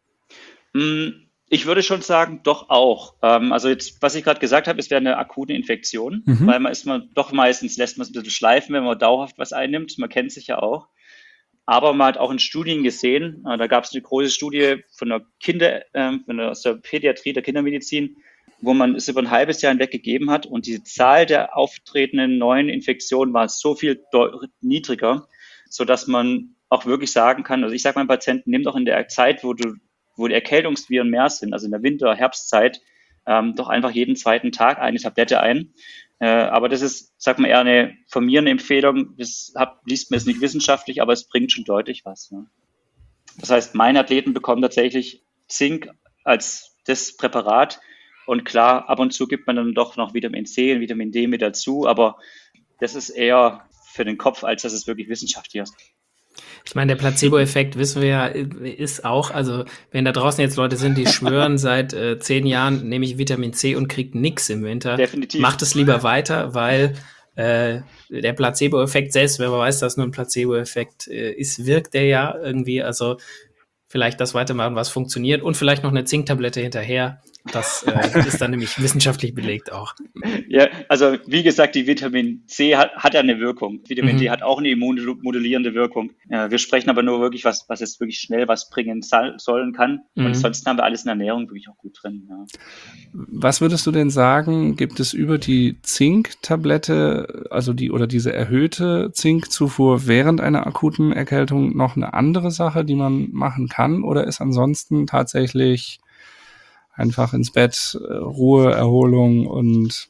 mh, Ich würde schon sagen, doch auch. Ähm, also jetzt, was ich gerade gesagt habe, es wäre eine akute Infektion, Mhm. weil man ist man doch meistens, lässt man es ein bisschen schleifen, wenn man dauerhaft was einnimmt. Man kennt sich ja auch. Aber man hat auch in Studien gesehen, äh, da gab es eine große Studie von der Kinder, äh, von der, aus der Pädiatrie, der Kindermedizin, wo man es über ein halbes Jahr hinweg gegeben hat und die Zahl der auftretenden neuen Infektionen war so viel deu- niedriger, sodass man auch wirklich sagen kann, also ich sage meinen Patienten, nimm doch in der Zeit, wo du wo die Erkältungsviren mehr sind, also in der Winter-, Herbstzeit, ähm, doch einfach jeden zweiten Tag eine Tablette ein. Äh, aber das ist, sag mal, eher eine von mir eine Empfehlung. Das hab, liest mir jetzt nicht wissenschaftlich, aber es bringt schon deutlich was. Ne? Das heißt, meine Athleten bekommen tatsächlich Zink als das Präparat. Und klar, ab und zu gibt man dann doch noch Vitamin C und Vitamin D mit dazu, aber das ist eher für den Kopf, als dass es wirklich wissenschaftlich ist. Ich meine, der Placebo-Effekt, wissen wir ja, ist auch, also wenn da draußen jetzt Leute sind, die schwören, seit äh, zehn Jahren nehme ich Vitamin C und kriege nichts im Winter, Definitiv. macht es lieber weiter, weil äh, der Placebo-Effekt, selbst wenn man weiß, dass nur ein Placebo-Effekt äh, ist, wirkt der ja irgendwie, also vielleicht das weitermachen, was funktioniert und vielleicht noch eine Zinktablette hinterher. Das äh, ist dann nämlich wissenschaftlich belegt auch. Ja, also wie gesagt, die Vitamin C hat, hat ja eine Wirkung. Vitamin Mhm. D hat auch eine immunmodulierende Wirkung. Ja, wir sprechen aber nur wirklich was, was jetzt wirklich schnell was bringen soll, sollen kann. Mhm. Und ansonsten haben wir alles in der Ernährung wirklich auch gut drin. Ja. Was würdest du denn sagen, gibt es über die Zinktablette, also die oder diese erhöhte Zinkzufuhr während einer akuten Erkältung noch eine andere Sache, die man machen kann? Oder ist ansonsten tatsächlich einfach ins Bett, äh, Ruhe, Erholung und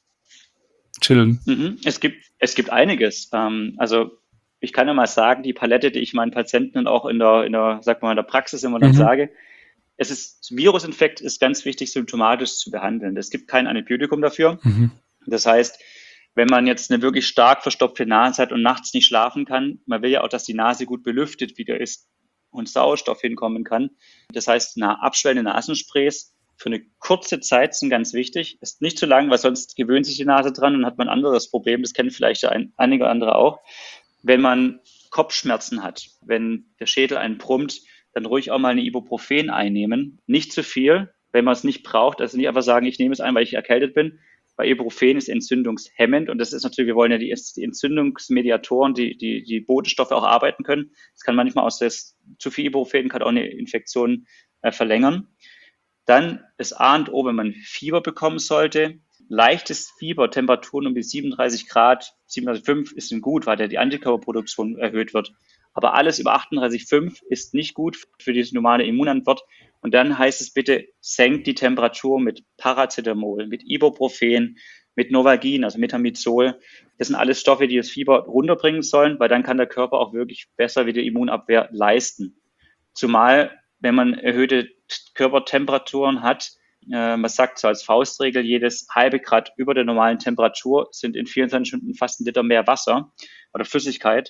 chillen? Mhm. Es gibt, es gibt einiges. Ähm, also ich kann ja mal sagen, die Palette, die ich meinen Patienten auch in der, in der, sag mal, in der Praxis immer dann Mhm. sage, es ist, Virusinfekt ist ganz wichtig, symptomatisch zu behandeln. Es gibt kein Antibiotikum dafür. Mhm. Das heißt, wenn man jetzt eine wirklich stark verstopfte Nase hat und nachts nicht schlafen kann, man will ja auch, dass die Nase gut belüftet wieder ist und Sauerstoff hinkommen kann. Das heißt, na, abschwellende Nasensprays für eine kurze Zeit sind ganz wichtig. Ist nicht zu lang, weil sonst gewöhnt sich die Nase dran und hat man ein anderes Problem. Das kennen vielleicht ein, einige andere auch. Wenn man Kopfschmerzen hat, wenn der Schädel einen brummt, dann ruhig auch mal eine Ibuprofen einnehmen. Nicht zu viel, wenn man es nicht braucht. Also nicht einfach sagen, ich nehme es ein, weil ich erkältet bin. Weil Ibuprofen ist entzündungshemmend und das ist natürlich, wir wollen ja die, die Entzündungsmediatoren, die, die, die Botenstoffe auch arbeiten können. Das kann manchmal aus das, zu viel Ibuprofen kann auch eine Infektion äh, verlängern. Dann das A und O, wenn man Fieber bekommen sollte. Leichtes Fieber, Temperaturen um die siebenunddreißig Grad, siebenunddreißig Komma fünf ist gut, weil da die Antikörperproduktion erhöht wird. Aber alles über achtunddreißig Komma fünf ist nicht gut für diese normale Immunantwort. Und dann heißt es bitte, senkt die Temperatur mit Paracetamol, mit Ibuprofen, mit Novagin, also Metamizol. Das sind alles Stoffe, die das Fieber runterbringen sollen, weil dann kann der Körper auch wirklich besser wieder Immunabwehr leisten. Zumal, wenn man erhöhte Körpertemperaturen hat, äh, man sagt so als Faustregel, jedes halbe Grad über der normalen Temperatur sind in vierundzwanzig Stunden fast ein Liter mehr Wasser oder Flüssigkeit.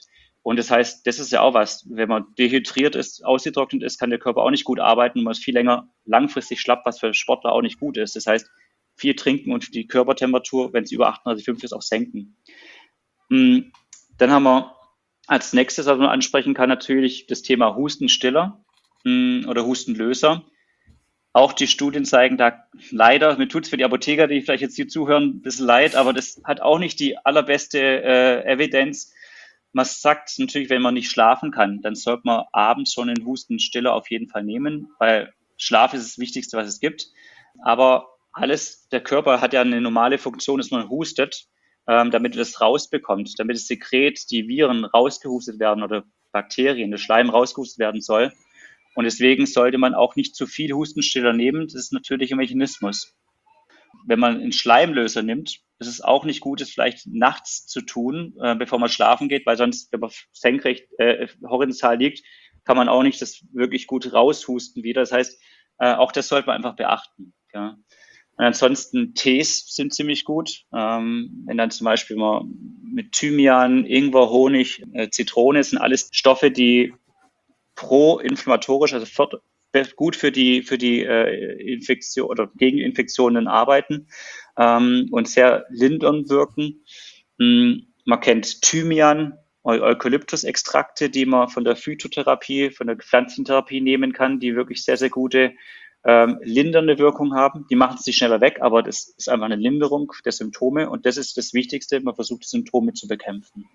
Und das heißt, das ist ja auch was, wenn man dehydriert ist, ausgetrocknet ist, kann der Körper auch nicht gut arbeiten. Man ist viel länger langfristig schlapp, was für Sportler auch nicht gut ist. Das heißt, viel trinken und die Körpertemperatur, wenn es über achtunddreißig Komma fünf ist, auch senken. Dann haben wir als nächstes, was man ansprechen kann, natürlich das Thema Hustenstiller oder Hustenlöser. Auch die Studien zeigen da leider, mir tut es für die Apotheker, die vielleicht jetzt hier zuhören, ein bisschen leid, aber das hat auch nicht die allerbeste äh, Evidenz. Man sagt natürlich, wenn man nicht schlafen kann, dann sollte man abends schon einen Hustenstiller auf jeden Fall nehmen, weil Schlaf ist das Wichtigste, was es gibt. Aber alles, der Körper hat ja eine normale Funktion, dass man hustet, ähm, damit er das rausbekommt, damit das Sekret, die Viren rausgehustet werden oder Bakterien, der Schleim rausgehustet werden soll. Und deswegen sollte man auch nicht zu viel Hustenstiller nehmen. Das ist natürlich ein Mechanismus. Wenn man einen Schleimlöser nimmt, ist es auch nicht gut, es vielleicht nachts zu tun, äh, bevor man schlafen geht, weil sonst, wenn man senkrecht, äh, horizontal liegt, kann man auch nicht das wirklich gut raushusten wieder. Das heißt, äh, auch das sollte man einfach beachten. Ja. Und ansonsten Tees sind ziemlich gut. Ähm, wenn dann zum Beispiel mal mit Thymian, Ingwer, Honig, äh, Zitrone sind alles Stoffe, die pro-inflammatorisch, also für, gut für die für die äh, Infektion oder gegen Infektionen arbeiten ähm, und sehr lindernd wirken. Mhm. Man kennt Thymian, Eu- Eukalyptusextrakte, die man von der Phytotherapie, von der Pflanzentherapie nehmen kann, die wirklich sehr, sehr gute ähm, lindernde Wirkung haben. Die machen es nicht schneller weg, aber das ist einfach eine Linderung der Symptome und das ist das Wichtigste. Man versucht, die Symptome zu bekämpfen.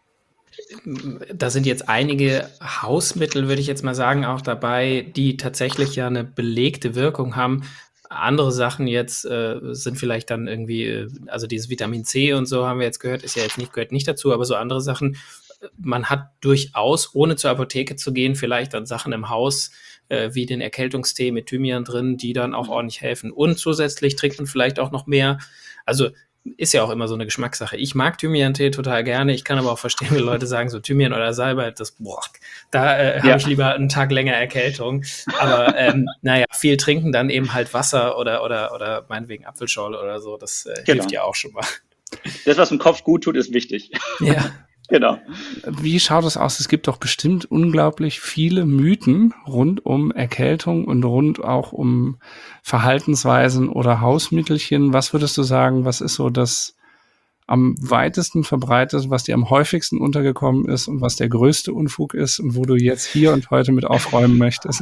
Da sind jetzt einige Hausmittel, würde ich jetzt mal sagen, auch dabei, die tatsächlich ja eine belegte Wirkung haben. Andere Sachen jetzt äh, sind vielleicht dann irgendwie, also dieses Vitamin C und so haben wir jetzt gehört, ist ja jetzt nicht, gehört nicht dazu, aber so andere Sachen, man hat durchaus, ohne zur Apotheke zu gehen, vielleicht dann Sachen im Haus, äh, wie den Erkältungstee mit Thymian drin, die dann auch ordentlich helfen. Und zusätzlich trinkt man vielleicht auch noch mehr, also ist ja auch immer so eine Geschmackssache. Ich mag Thymian-Tee total gerne. Ich kann aber auch verstehen, wie Leute sagen, so Thymian oder Salbei, das, boah, da äh, ja. habe ich lieber einen Tag länger Erkältung. Aber ähm, naja, viel trinken, dann eben halt Wasser oder, oder, oder meinetwegen Apfelschorle oder so, das äh, genau. hilft ja auch schon mal. Das, was im Kopf gut tut, ist wichtig. Ja. Genau. Wie schaut es aus? Es gibt doch bestimmt unglaublich viele Mythen rund um Erkältung und rund auch um Verhaltensweisen oder Hausmittelchen. Was würdest du sagen, was ist so das am weitesten verbreitet, was dir am häufigsten untergekommen ist und was der größte Unfug ist und wo du jetzt hier und heute mit aufräumen möchtest?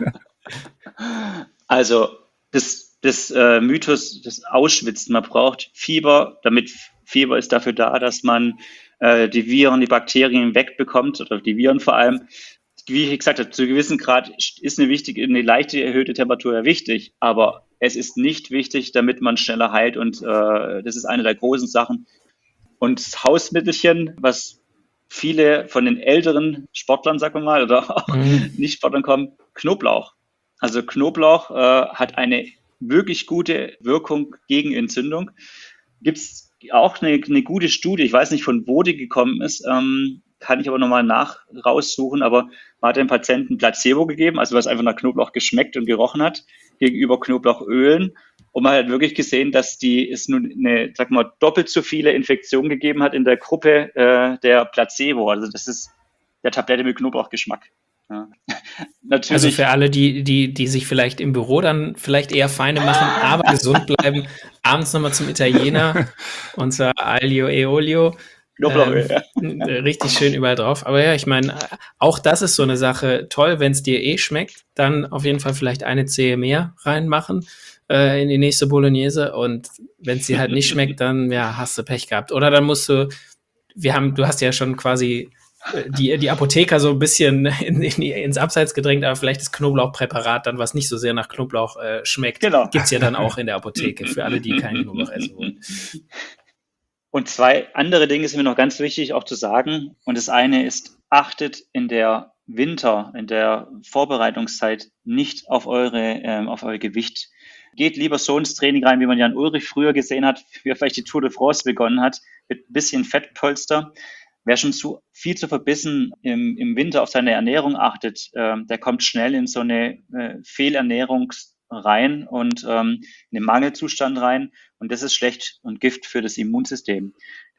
Also das, das äh, Mythos des Ausschwitzen. Man braucht Fieber, damit Fieber ist dafür da, dass man die Viren, die Bakterien wegbekommt, oder die Viren vor allem. Wie ich gesagt habe, zu einem gewissen Grad ist eine wichtige, eine leichte erhöhte Temperatur ja wichtig, aber es ist nicht wichtig, damit man schneller heilt und äh, das ist eine der großen Sachen. Und das Hausmittelchen, was viele von den älteren Sportlern, sagen wir mal, oder auch mhm. Nicht-Sportlern kommen, Knoblauch. Also Knoblauch äh, hat eine wirklich gute Wirkung gegen Entzündung. Gibt's auch eine, eine gute Studie, ich weiß nicht, von wo die gekommen ist, ähm, kann ich aber nochmal nach raussuchen, aber man hat dem Patienten Placebo gegeben, also was einfach nach Knoblauch geschmeckt und gerochen hat, gegenüber Knoblauchölen und man hat wirklich gesehen, dass die es nun eine, sag mal, doppelt so viele Infektionen gegeben hat in der Gruppe äh, der Placebo, also das ist der Tablette mit Knoblauchgeschmack. Ja. Natürlich. Also für alle, die, die, die sich vielleicht im Büro dann vielleicht eher Feinde machen, aber gesund bleiben, abends nochmal zum Italiener und zwar Aglio e Olio. Ähm, ja. Richtig schön überall drauf. Aber ja, ich meine, auch das ist so eine Sache. Toll, wenn es dir eh schmeckt, dann auf jeden Fall vielleicht eine Zehe mehr reinmachen äh, in die nächste Bolognese und wenn es dir halt nicht schmeckt, dann ja, hast du Pech gehabt. Oder dann musst du, wir haben, du hast ja schon quasi Die, die Apotheker so ein bisschen in, in, ins Abseits gedrängt, aber vielleicht das Knoblauchpräparat dann, was nicht so sehr nach Knoblauch äh, schmeckt, genau. Gibt's ja dann auch in der Apotheke für alle, die keinen Knoblauch essen wollen. Und zwei andere Dinge sind mir noch ganz wichtig auch zu sagen. Und das eine ist, achtet in der Winter, in der Vorbereitungszeit nicht auf eure, ähm, auf euer Gewicht. Geht lieber so ins Training rein, wie man Jan Ulrich früher gesehen hat, wie er vielleicht die Tour de France begonnen hat, mit ein bisschen Fettpolster. Wer schon zu viel zu verbissen im, im Winter auf seine Ernährung achtet, äh, der kommt schnell in so eine äh, Fehlernährung rein und ähm, in den Mangelzustand rein. Und das ist schlecht und Gift für das Immunsystem.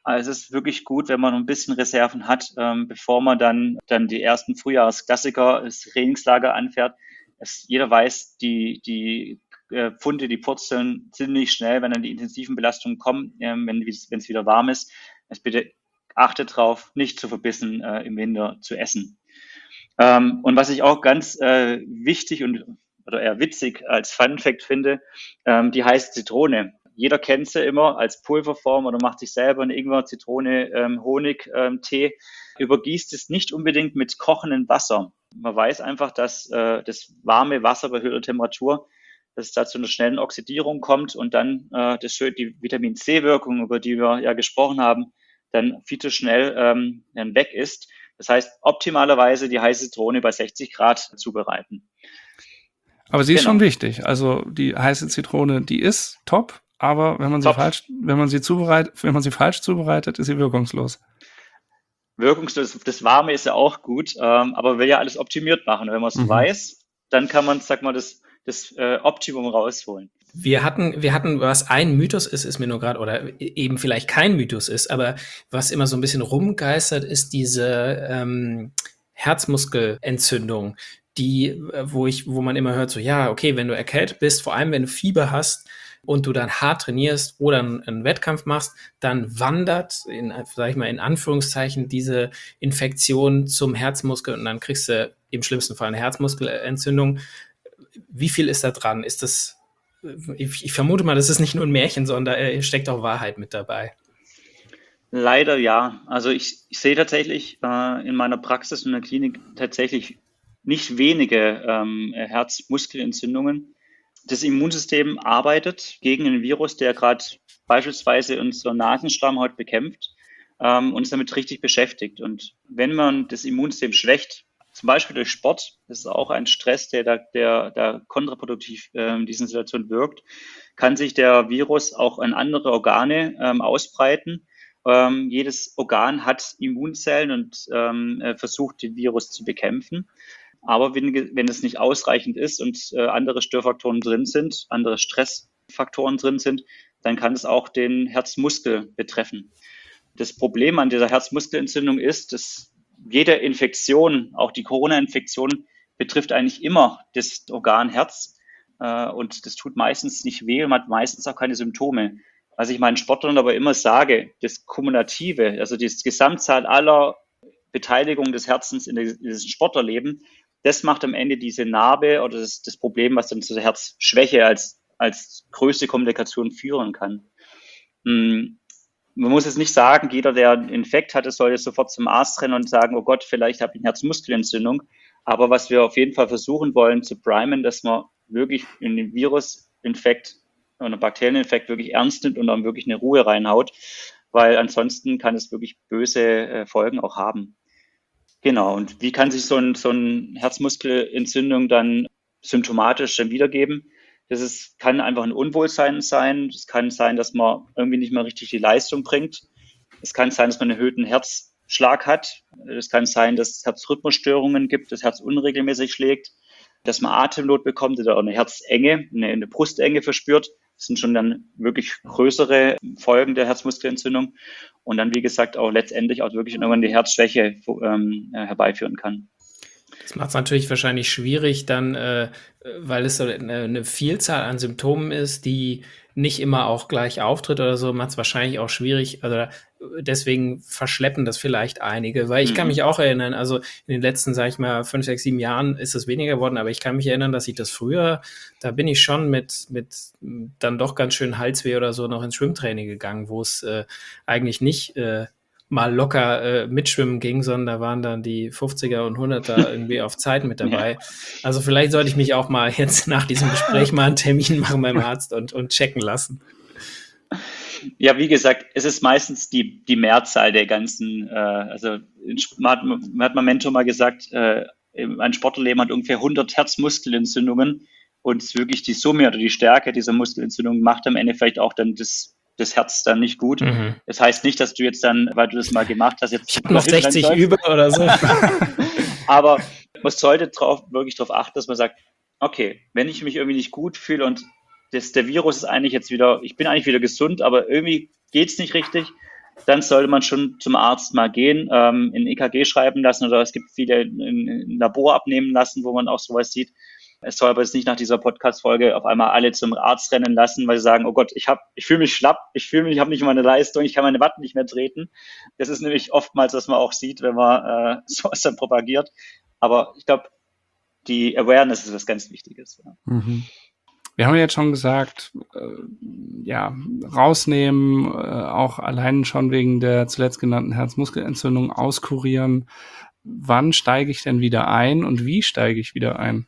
Also es ist wirklich gut, wenn man ein bisschen Reserven hat, ähm, bevor man dann, dann die ersten Frühjahrsklassiker, das Trainingslager anfährt. Es, jeder weiß, die, die äh, Pfunde, die purzeln ziemlich schnell, wenn dann die intensiven Belastungen kommen, ähm, wenn es wieder warm ist. Also bitte achtet drauf, nicht zu verbissen äh, im Winter zu essen. Ähm, und was ich auch ganz äh, wichtig und oder eher witzig als Fun Fact finde, ähm, die heiße Zitrone. Jeder kennt sie immer als Pulverform oder macht sich selber einen Ingwer, Zitrone, ähm, Honig, ähm, Tee. Übergießt es nicht unbedingt mit kochendem Wasser. Man weiß einfach, dass äh, das warme Wasser bei höherer Temperatur, dass es da zu einer schnellen Oxidierung kommt und dann äh, das die Vitamin-C-Wirkung, über die wir ja gesprochen haben, dann viel zu schnell ähm, dann weg ist. Das heißt, optimalerweise die heiße Zitrone bei sechzig Grad zubereiten. Aber sie ist Genau. schon wichtig. Also die heiße Zitrone, die ist top, aber wenn man sie Top. falsch, wenn man sie zubereitet, wenn man sie falsch zubereitet, ist sie wirkungslos. Wirkungslos, das Warme ist ja auch gut, ähm, aber will ja alles optimiert machen. Wenn man es Mhm. weiß, dann kann man, sag mal, das, das äh, Optimum rausholen. Wir hatten, wir hatten, was ein Mythos ist, ist mir nur gerade, oder eben vielleicht kein Mythos ist, aber was immer so ein bisschen rumgeistert, ist diese ähm, Herzmuskelentzündung, die, wo ich, wo man immer hört, so ja, okay, wenn du erkältet bist, vor allem wenn du Fieber hast und du dann hart trainierst oder einen, einen Wettkampf machst, dann wandert, in, sag ich mal, in Anführungszeichen, diese Infektion zum Herzmuskel und dann kriegst du im schlimmsten Fall eine Herzmuskelentzündung. Wie viel ist da dran? Ist das, ich, ich vermute mal, das ist nicht nur ein Märchen, sondern da steckt auch Wahrheit mit dabei. Leider ja. Also ich, ich sehe tatsächlich äh, in meiner Praxis in der Klinik tatsächlich nicht wenige ähm, Herzmuskelentzündungen. Das Immunsystem arbeitet gegen einen Virus, der gerade beispielsweise unsere Nasenschleimhaut bekämpft ähm, und ist damit richtig beschäftigt. Und wenn man das Immunsystem schwächt, zum Beispiel durch Sport, das ist auch ein Stress, der da, der, der kontraproduktiv äh, in diesen Situationen wirkt, kann sich der Virus auch an andere Organe ähm, ausbreiten. Ähm, jedes Organ hat Immunzellen und ähm, versucht, den Virus zu bekämpfen. Aber wenn, wenn es nicht ausreichend ist und äh, andere Störfaktoren drin sind, andere Stressfaktoren drin sind, dann kann es auch den Herzmuskel betreffen. Das Problem an dieser Herzmuskelentzündung ist, dass jede Infektion, auch die Corona-Infektion, betrifft eigentlich immer das Organ Herz. Äh, und das tut meistens nicht weh und man hat meistens auch keine Symptome. Was ich meinen Sportlern aber immer sage, das Kumulative, also die Gesamtzahl aller Beteiligungen des Herzens in diesem Sportlerleben, das macht am Ende diese Narbe oder das, das Problem, was dann zur Herzschwäche als, als größte Komplikation führen kann. Man muss es nicht sagen, jeder, der einen Infekt hatte, soll jetzt sofort zum Arzt rennen und sagen, oh Gott, vielleicht habe ich eine Herzmuskelentzündung. Aber was wir auf jeden Fall versuchen wollen zu primen, dass man wirklich in den Virusinfekt oder einen Bakterieninfekt wirklich ernst nimmt und dann wirklich eine Ruhe reinhaut, weil ansonsten kann es wirklich böse Folgen auch haben. Genau, und wie kann sich so ein, so ein Herzmuskelentzündung dann symptomatisch dann wiedergeben? Das ist, kann einfach ein Unwohlsein sein. Es kann sein, dass man irgendwie nicht mehr richtig die Leistung bringt. Es kann sein, dass man einen erhöhten Herzschlag hat. Es kann sein, dass es Herzrhythmusstörungen gibt, das Herz unregelmäßig schlägt, dass man Atemnot bekommt oder eine Herzenge, eine, eine Brustenge verspürt. Das sind schon dann wirklich größere Folgen der Herzmuskelentzündung und dann, wie gesagt, auch letztendlich auch wirklich irgendwann die Herzschwäche ähm, herbeiführen kann. Das macht es natürlich wahrscheinlich schwierig dann, äh, weil es so eine, eine Vielzahl an Symptomen ist, die nicht immer auch gleich auftritt oder so, macht es wahrscheinlich auch schwierig, also deswegen verschleppen das vielleicht einige, weil ich mhm. kann mich auch erinnern, also in den letzten, sag ich mal, fünf, sechs, sieben Jahren ist es weniger geworden, aber ich kann mich erinnern, dass ich das früher, da bin ich schon mit, mit dann doch ganz schön Halsweh oder so noch ins Schwimmtraining gegangen, wo es äh, eigentlich nicht äh, mal locker äh, mitschwimmen ging, sondern da waren dann die fünfziger und hunderter irgendwie auf Zeit mit dabei. Ja. Also vielleicht sollte ich mich auch mal jetzt nach diesem Gespräch mal einen Termin machen beim Arzt und, und checken lassen. Ja, wie gesagt, es ist meistens die, die Mehrzahl der ganzen, äh, also man hat, man hat mein Mentor mal gesagt, äh, ein Sportlerleben hat ungefähr hundert Herzmuskelentzündungen und wirklich die Summe oder die Stärke dieser Muskelentzündung macht am Ende vielleicht auch dann das das Herz dann nicht gut. Mhm. Das heißt nicht, dass du jetzt dann, weil du das mal gemacht hast, jetzt ich hab noch sechzig über oder so. Aber man sollte drauf, wirklich darauf achten, dass man sagt, okay, wenn ich mich irgendwie nicht gut fühle und das, der Virus ist eigentlich jetzt wieder, ich bin eigentlich wieder gesund, aber irgendwie geht's nicht richtig, dann sollte man schon zum Arzt mal gehen, ähm, ein E K G schreiben lassen oder es gibt viele ein Labor abnehmen lassen, wo man auch sowas sieht. Es soll aber jetzt nicht nach dieser Podcast-Folge auf einmal alle zum Arzt rennen lassen, weil sie sagen, oh Gott, ich hab, ich fühle mich schlapp, ich fühle mich, ich habe nicht meine Leistung, ich kann meine Watt nicht mehr treten. Das ist nämlich oftmals, was man auch sieht, wenn man äh, sowas dann propagiert. Aber ich glaube, die Awareness ist was ganz Wichtiges. Ja. Mhm. Wir haben jetzt schon gesagt, äh, ja, rausnehmen, äh, auch allein schon wegen der zuletzt genannten Herzmuskelentzündung auskurieren. Wann steige ich denn wieder ein und wie steige ich wieder ein?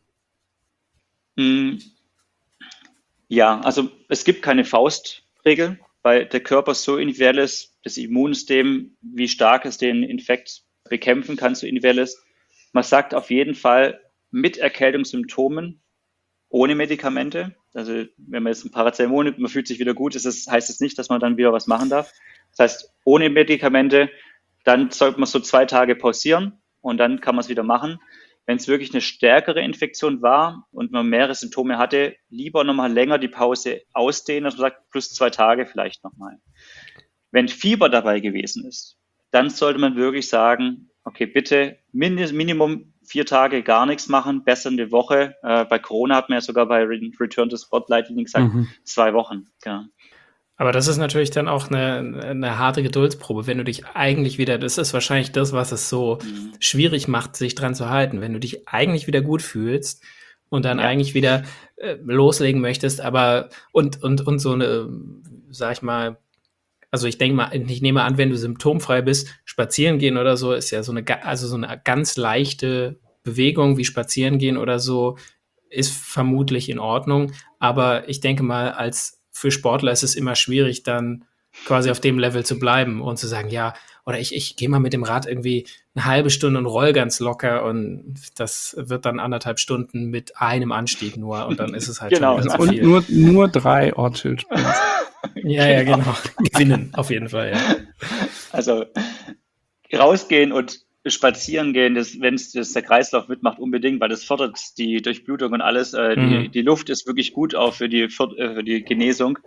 Ja, also es gibt keine Faustregel, weil der Körper so individuell ist, das Immunsystem, wie stark es den Infekt bekämpfen kann, so individuell ist. Man sagt auf jeden Fall mit Erkältungssymptomen, ohne Medikamente. Also wenn man jetzt ein Paracetamol nimmt, man fühlt sich wieder gut, ist es, heißt es nicht, dass man dann wieder was machen darf. Das heißt, ohne Medikamente, dann sollte man so zwei Tage pausieren und dann kann man es wieder machen. Wenn es wirklich eine stärkere Infektion war und man mehrere Symptome hatte, lieber nochmal länger die Pause ausdehnen, dass man sagt, plus zwei Tage vielleicht nochmal. Wenn Fieber dabei gewesen ist, dann sollte man wirklich sagen, okay, bitte Minimum vier Tage gar nichts machen, besser eine Woche. Äh, bei Corona hat man ja sogar bei Return to Spotlight gesagt, mhm. zwei Wochen. Genau. Aber das ist natürlich dann auch eine, eine harte Geduldsprobe, wenn du dich eigentlich wieder, das ist wahrscheinlich das, was es so mhm. schwierig macht, sich dran zu halten, wenn du dich eigentlich wieder gut fühlst und dann ja. eigentlich wieder äh, loslegen möchtest, aber und, und, und so eine, sag ich mal, also ich denke mal, ich nehme an, wenn du symptomfrei bist, spazieren gehen oder so, ist ja so eine, also so eine ganz leichte Bewegung wie spazieren gehen oder so, ist vermutlich in Ordnung, aber ich denke mal, als für Sportler ist es immer schwierig, dann quasi auf dem Level zu bleiben und zu sagen, ja, oder ich, ich gehe mal mit dem Rad irgendwie eine halbe Stunde und roll ganz locker und das wird dann anderthalb Stunden mit einem Anstieg nur und dann ist es halt genau. schon wieder zu und viel. Nur, nur drei Ortsschildsprints. ja, ja, genau. Gewinnen, auf jeden Fall, ja. Also rausgehen und spazieren gehen, das, wenn es der Kreislauf mitmacht, unbedingt, weil das fördert die Durchblutung und alles. Äh, mhm. die, die Luft ist wirklich gut auch für die, für, für die Genesung.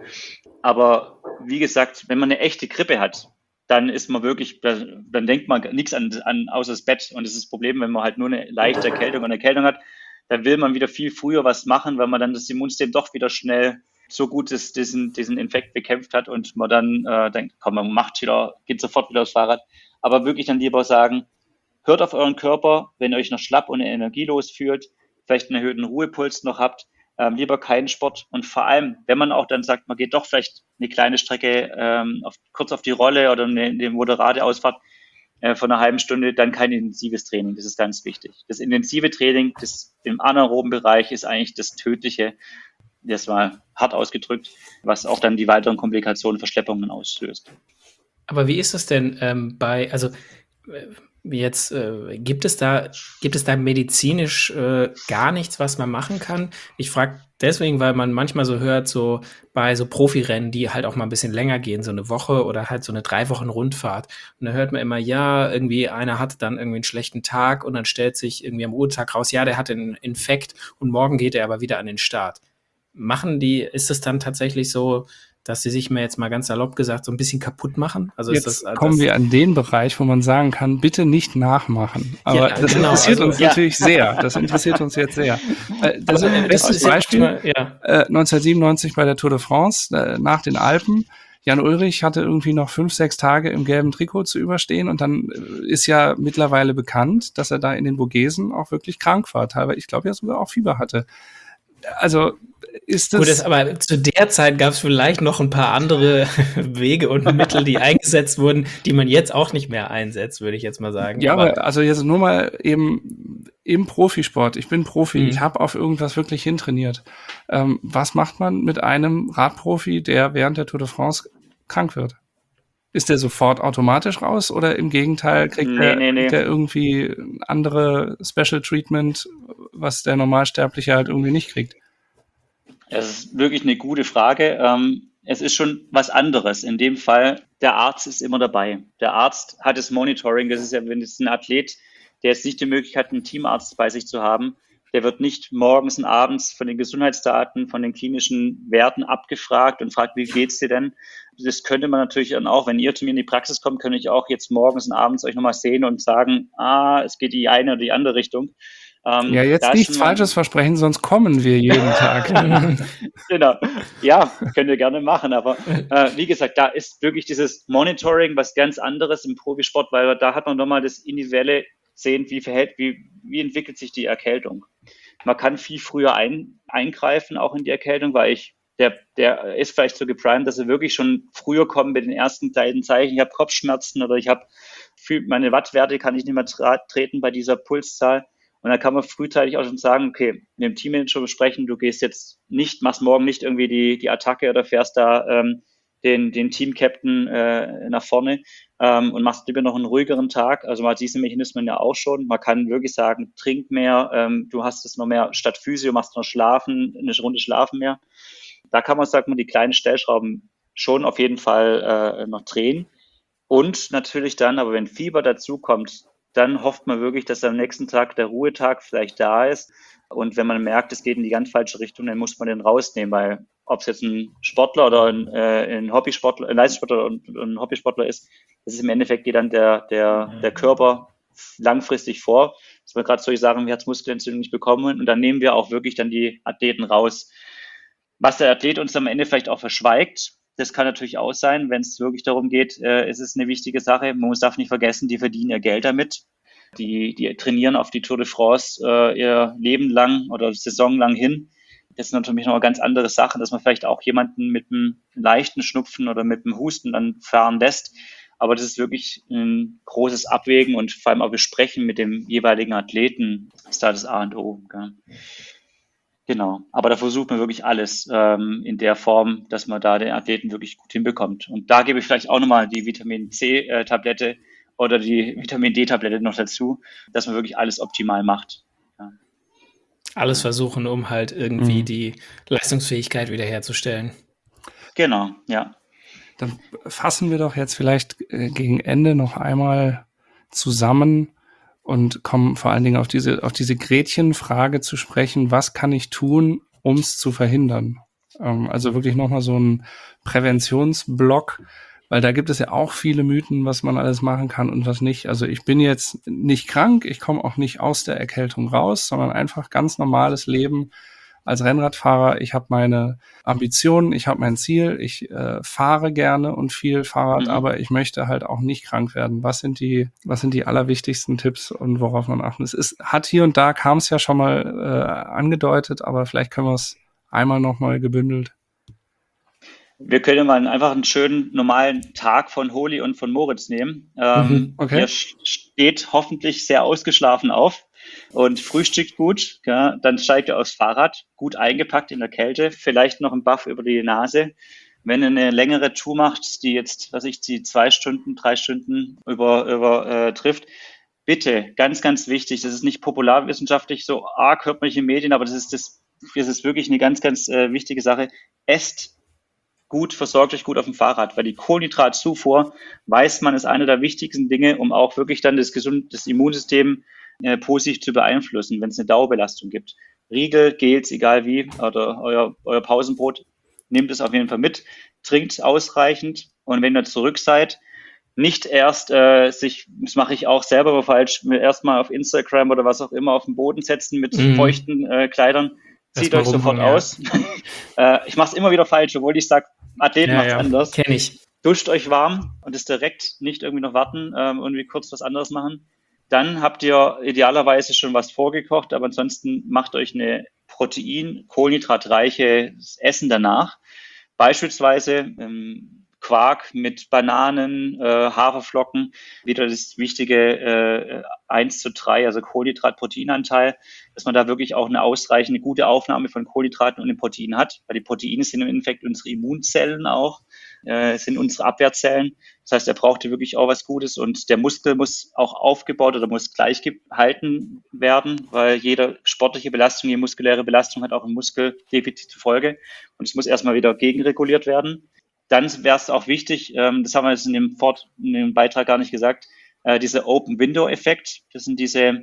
Aber wie gesagt, wenn man eine echte Grippe hat, dann ist man wirklich, dann denkt man nichts an, an außer das Bett. Und das ist das Problem, wenn man halt nur eine leichte Erkältung und Erkältung hat, dann will man wieder viel früher was machen, weil man dann das Immunsystem doch wieder schnell so gut ist, diesen, diesen Infekt bekämpft hat und man dann äh, denkt, komm, man macht wieder, geht sofort wieder aufs Fahrrad. Aber wirklich dann lieber sagen, hört auf euren Körper, wenn ihr euch noch schlapp und energielos fühlt, vielleicht einen erhöhten Ruhepuls noch habt, ähm, lieber keinen Sport. Und vor allem, wenn man auch dann sagt, man geht doch vielleicht eine kleine Strecke ähm, auf, kurz auf die Rolle oder eine, eine moderate Ausfahrt äh, von einer halben Stunde, dann kein intensives Training. Das ist ganz wichtig. Das intensive Training, das im anaeroben Bereich ist eigentlich das Tödliche, das war hart ausgedrückt, was auch dann die weiteren Komplikationen, Verschleppungen auslöst. Aber wie ist das denn ähm, bei, also äh, Jetzt äh, gibt es da gibt es da medizinisch äh, gar nichts, was man machen kann? Ich frage deswegen, weil man manchmal so hört, so bei so Profirennen, die halt auch mal ein bisschen länger gehen, so eine Woche oder halt so eine drei Wochen Rundfahrt. Und da hört man immer, ja, irgendwie einer hatte dann irgendwie einen schlechten Tag und dann stellt sich irgendwie am Ruhetag raus, ja, der hatte einen Infekt und morgen geht er aber wieder an den Start. Machen die, ist es dann tatsächlich so, dass sie sich mir jetzt mal ganz salopp gesagt so ein bisschen kaputt machen? Also jetzt ist das, kommen das, wir an den Bereich, wo man sagen kann, bitte nicht nachmachen. Aber ja, das genau, interessiert also, uns ja. natürlich sehr. Das interessiert uns jetzt sehr. Das, also, bestes das ist Beispiel, mal, ja. äh, neunzehnhundertsiebenundneunzig bei der Tour de France, äh, nach den Alpen. Jan Ullrich hatte irgendwie noch fünf, sechs Tage im gelben Trikot zu überstehen und dann ist ja mittlerweile bekannt, dass er da in den Vogesen auch wirklich krank war. Teilweise, ich glaube ja sogar auch Fieber hatte. Also ist das... Gut, das, aber zu der Zeit gab es vielleicht noch ein paar andere Wege und Mittel, die eingesetzt wurden, die man jetzt auch nicht mehr einsetzt, würde ich jetzt mal sagen. Ja, aber aber also jetzt nur mal eben im Profisport. Ich bin Profi, mhm. ich habe auf irgendwas wirklich hintrainiert. Ähm, was macht man mit einem Radprofi, der während der Tour de France krank wird? Ist der sofort automatisch raus oder im Gegenteil kriegt nee, der, nee, nee. der irgendwie andere Special Treatment, was der Normalsterbliche halt irgendwie nicht kriegt? Das ist wirklich eine gute Frage. Ähm, es ist schon was anderes. In dem Fall, der Arzt ist immer dabei. Der Arzt hat das Monitoring. Das ist ja, wenn es ein Athlet, der jetzt nicht die Möglichkeit hat, einen Teamarzt bei sich zu haben, Der wird nicht morgens und abends von den Gesundheitsdaten, von den klinischen Werten abgefragt und fragt, wie geht's dir denn? Das könnte man natürlich dann auch, wenn ihr zu mir in die Praxis kommt, könnte ich auch jetzt morgens und abends euch nochmal sehen und sagen, ah, es geht die eine oder die andere Richtung. Ähm, ja, jetzt nichts Falsches versprechen, sonst kommen wir jeden Tag. Genau. Ja, könnt ihr gerne machen. Aber äh, wie gesagt, da ist wirklich dieses Monitoring was ganz anderes im Profisport, weil da hat man nochmal das individuelle Sehen, wie verhält, wie, wie entwickelt sich die Erkältung. Man kann viel früher ein, eingreifen, auch in die Erkältung, weil ich, der, der ist vielleicht so geprimed, dass er wirklich schon früher kommt mit den ersten kleinen Zeichen. Ich habe Kopfschmerzen oder ich habe, meine Wattwerte kann ich nicht mehr tra- treten bei dieser Pulszahl. Und dann kann man frühzeitig auch schon sagen, okay, mit dem Teammanager besprechen, du gehst jetzt nicht, machst morgen nicht irgendwie die, die Attacke oder fährst da ähm, den, den Team-Captain äh, nach vorne ähm, und machst lieber noch einen ruhigeren Tag. Also man hat diese Mechanismen ja auch schon. Man kann wirklich sagen, trink mehr, ähm, du hast es noch mehr, statt Physio machst du noch Schlafen, eine Runde Schlafen mehr. Da kann man, sagt man, die kleinen Stellschrauben schon auf jeden Fall äh, noch drehen. Und natürlich dann, aber wenn Fieber dazu kommt, dann hofft man wirklich, dass am nächsten Tag der Ruhetag vielleicht da ist. Und wenn man merkt, es geht in die ganz falsche Richtung, dann muss man den rausnehmen, weil ob es jetzt ein Sportler oder ein, äh, ein Hobbysportler, ein Leistungssportler und ein Hobbysportler ist, das ist im Endeffekt geht dann der, der, der Körper langfristig vor, dass wir gerade solche Sachen wie Herzmuskelentzündung nicht bekommen. Und dann nehmen wir auch wirklich dann die Athleten raus. Was der Athlet uns am Ende vielleicht auch verschweigt, das kann natürlich auch sein, wenn es wirklich darum geht, äh, ist es eine wichtige Sache. Man muss darf nicht vergessen, die verdienen ihr Geld damit. Die, die trainieren auf die Tour de France äh, ihr Leben lang oder saisonlang hin. Das sind natürlich noch eine ganz andere Sache, dass man vielleicht auch jemanden mit einem leichten Schnupfen oder mit einem Husten dann fahren lässt. Aber das ist wirklich ein großes Abwägen und vor allem auch Besprechen mit dem jeweiligen Athleten ist da das A und O. Gell? Genau, aber da versucht man wirklich alles ähm, in der Form, dass man da den Athleten wirklich gut hinbekommt. Und da gebe ich vielleicht auch nochmal die Vitamin C-Tablette oder die Vitamin D-Tablette noch dazu, dass man wirklich alles optimal macht. Ja. Alles versuchen, um halt irgendwie Mhm. die Leistungsfähigkeit wiederherzustellen. Genau, ja. Dann fassen wir doch jetzt vielleicht äh, gegen Ende noch einmal zusammen und kommen vor allen Dingen auf diese, auf diese Gretchenfrage zu sprechen, was kann ich tun, um es zu verhindern? Ähm, also wirklich nochmal so ein Präventionsblock, weil da gibt es ja auch viele Mythen, was man alles machen kann und was nicht. Also ich bin jetzt nicht krank, ich komme auch nicht aus der Erkältung raus, sondern einfach ganz normales Leben als Rennradfahrer. Ich habe meine Ambitionen, ich habe mein Ziel, ich äh, fahre gerne und viel Fahrrad, Mhm. aber ich möchte halt auch nicht krank werden. Was sind die, was sind die allerwichtigsten Tipps und worauf man achten? Es ist, hat hier und da kam es ja schon mal äh, angedeutet, aber vielleicht können wir es einmal nochmal gebündelt. Wir können mal einfach einen schönen normalen Tag von Holi und von Moritz nehmen. Ähm, Mhm, okay. Ihr steht hoffentlich sehr ausgeschlafen auf und frühstückt gut. Ja, dann steigt ihr aufs Fahrrad, gut eingepackt in der Kälte, vielleicht noch ein Buff über die Nase. Wenn ihr eine längere Tour macht, die jetzt, was ich, die zwei Stunden, drei Stunden über, über äh, trifft, bitte, ganz, ganz wichtig, das ist nicht popularwissenschaftlich so arg, hört man nicht in den Medien, aber das ist, das, das ist wirklich eine ganz, ganz äh, wichtige Sache. Esst gut, versorgt euch gut auf dem Fahrrad, weil die Kohlenhydratzufuhr, weiß man, ist eine der wichtigsten Dinge, um auch wirklich dann das, gesund, das Immunsystem äh, positiv zu beeinflussen, wenn es eine Dauerbelastung gibt. Riegel, Gels, egal wie, oder euer, euer Pausenbrot, nehmt es auf jeden Fall mit, trinkt ausreichend und wenn ihr zurück seid, nicht erst äh, sich, das mache ich auch selber aber falsch, erstmal auf Instagram oder was auch immer auf den Boden setzen mit Mhm. feuchten äh, Kleidern. Zieht Erstmal euch sofort rumhängen, ja. aus. äh, ich mache es immer wieder falsch, obwohl ich sage, Athlet Ja, macht es ja, anders. kenne ich. Duscht euch warm und es direkt nicht irgendwie noch warten, ähm, irgendwie kurz was anderes machen. Dann habt ihr idealerweise schon was vorgekocht, aber ansonsten macht euch eine Protein-, kohlenhydratreiche Essen danach. Beispielsweise ähm, Quark mit Bananen, äh, Haferflocken, wieder das wichtige äh, eins zu drei, also Kohlenhydrat-Proteinanteil, dass man da wirklich auch eine ausreichende, gute Aufnahme von Kohlenhydraten und den Proteinen hat, weil die Proteine sind im Endeffekt unsere Immunzellen auch, äh, sind unsere Abwehrzellen. Das heißt, er braucht wirklich auch was Gutes und der Muskel muss auch aufgebaut oder muss gleich gehalten werden, weil jede sportliche Belastung, jede muskuläre Belastung hat auch ein Muskeldefizit zur Folge und es muss erstmal wieder gegenreguliert werden. Dann wäre es auch wichtig, ähm, das haben wir jetzt in dem, Fort, in dem Beitrag gar nicht gesagt, äh, dieser Open-Window-Effekt. Das sind diese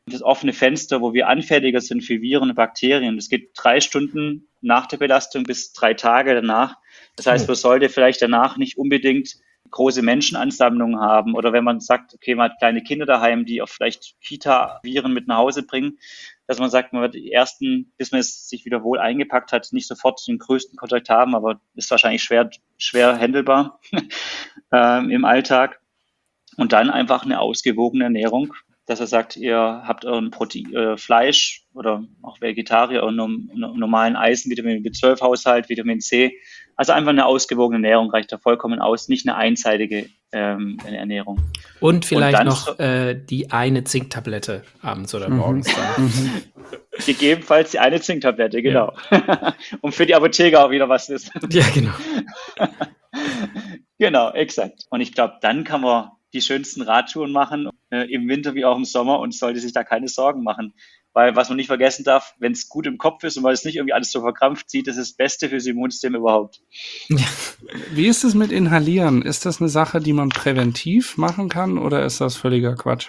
das offene Fenster, wo wir anfälliger sind für Viren und Bakterien. Das geht drei Stunden nach der Belastung bis drei Tage danach. Das heißt, man sollte vielleicht danach nicht unbedingt große Menschenansammlungen haben. Oder wenn man sagt, okay, man hat kleine Kinder daheim, die auch vielleicht Kita-Viren mit nach Hause bringen, dass man sagt, man wird die ersten, bis man es sich wieder wohl eingepackt hat, nicht sofort den größten Kontakt haben, aber ist wahrscheinlich schwer, schwer handelbar ähm, im Alltag. Und dann einfach eine ausgewogene Ernährung, dass er sagt, ihr habt euren Protein, äh, Fleisch oder auch Vegetarier, euren normalen Eisen, Vitamin B zwölf Haushalt, Vitamin C. Also einfach eine ausgewogene Ernährung reicht da vollkommen aus, nicht eine einseitige ähm, Ernährung. Und vielleicht Und noch äh, die eine Zinktablette abends oder morgens. Mhm. Gegebenenfalls die eine Zinktablette, genau. Ja. Und für die Apotheker auch wieder was ist. Ja, genau. Genau, exakt. Und ich glaube, dann kann man die schönsten Radtouren machen, äh, im Winter wie auch im Sommer, und sollte sich da keine Sorgen machen. Weil was man nicht vergessen darf, wenn es gut im Kopf ist und man es nicht irgendwie alles so verkrampft sieht, das ist das Beste fürs Immunsystem überhaupt. Ja. Wie ist es mit Inhalieren? Ist das eine Sache, die man präventiv machen kann, oder ist das völliger Quatsch?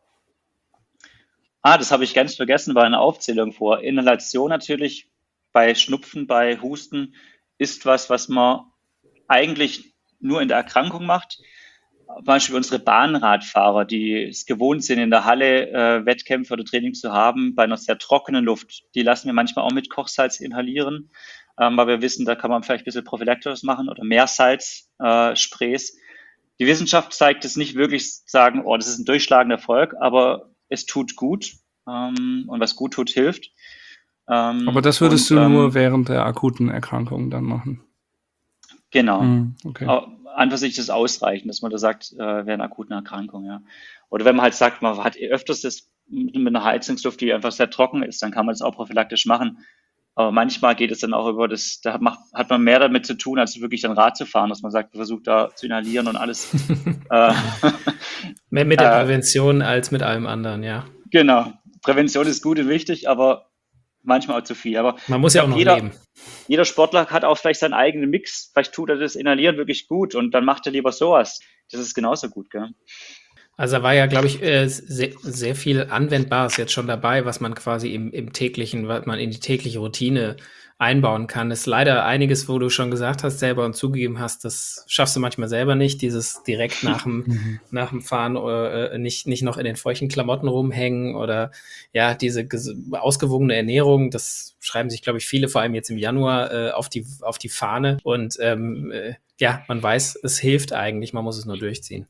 Ah, das habe ich ganz vergessen bei einer Aufzählung vor. Inhalation natürlich bei Schnupfen, bei Husten ist was, was man eigentlich nur in der Erkrankung macht. Zum Beispiel unsere Bahnradfahrer, die es gewohnt sind, in der Halle äh, Wettkämpfe oder Training zu haben, bei einer sehr trockenen Luft, die lassen wir manchmal auch mit Kochsalz inhalieren, ähm, weil wir wissen, da kann man vielleicht ein bisschen Prophylaktisch machen oder Meersalz-Sprays. Äh, die Wissenschaft zeigt es nicht wirklich, sagen, oh, das ist ein durchschlagender Erfolg, aber es tut gut, ähm, und was gut tut, hilft. Ähm, aber das würdest und, du ähm, nur während der akuten Erkrankung dann machen? Genau. Hm, okay. An für sich ist es ausreichend, dass man da sagt, äh, während einer akuten Erkrankung, ja. Oder wenn man halt sagt, man hat öfters das mit einer Heizungsluft, die einfach sehr trocken ist, dann kann man das auch prophylaktisch machen. Aber manchmal geht es dann auch über das, da macht, hat man mehr damit zu tun, als wirklich dann Rad zu fahren, dass man sagt, man versucht da zu inhalieren und alles. äh, Mehr mit der Prävention äh, als mit allem anderen, ja. Genau. Prävention ist gut und wichtig, aber manchmal auch zu viel. Aber man muss ja auch noch jeder, leben. Jeder Sportler hat auch vielleicht seinen eigenen Mix. Vielleicht tut er das Inhalieren wirklich gut und dann macht er lieber sowas. Das ist genauso gut, gell? Also da war ja, glaube ich, sehr, sehr viel Anwendbares jetzt schon dabei, was man quasi im, im täglichen, was man in die tägliche Routine einbauen kann. Ist leider einiges, wo du schon gesagt hast selber und zugegeben hast, das schaffst du manchmal selber nicht, dieses direkt nach dem, nach dem Fahren äh, nicht, nicht noch in den feuchten Klamotten rumhängen oder ja, diese ausgewogene Ernährung, das schreiben sich, glaube ich, viele, vor allem jetzt im Januar, äh, auf die, auf die Fahne und ähm, äh, ja, man weiß, es hilft eigentlich, man muss es nur durchziehen.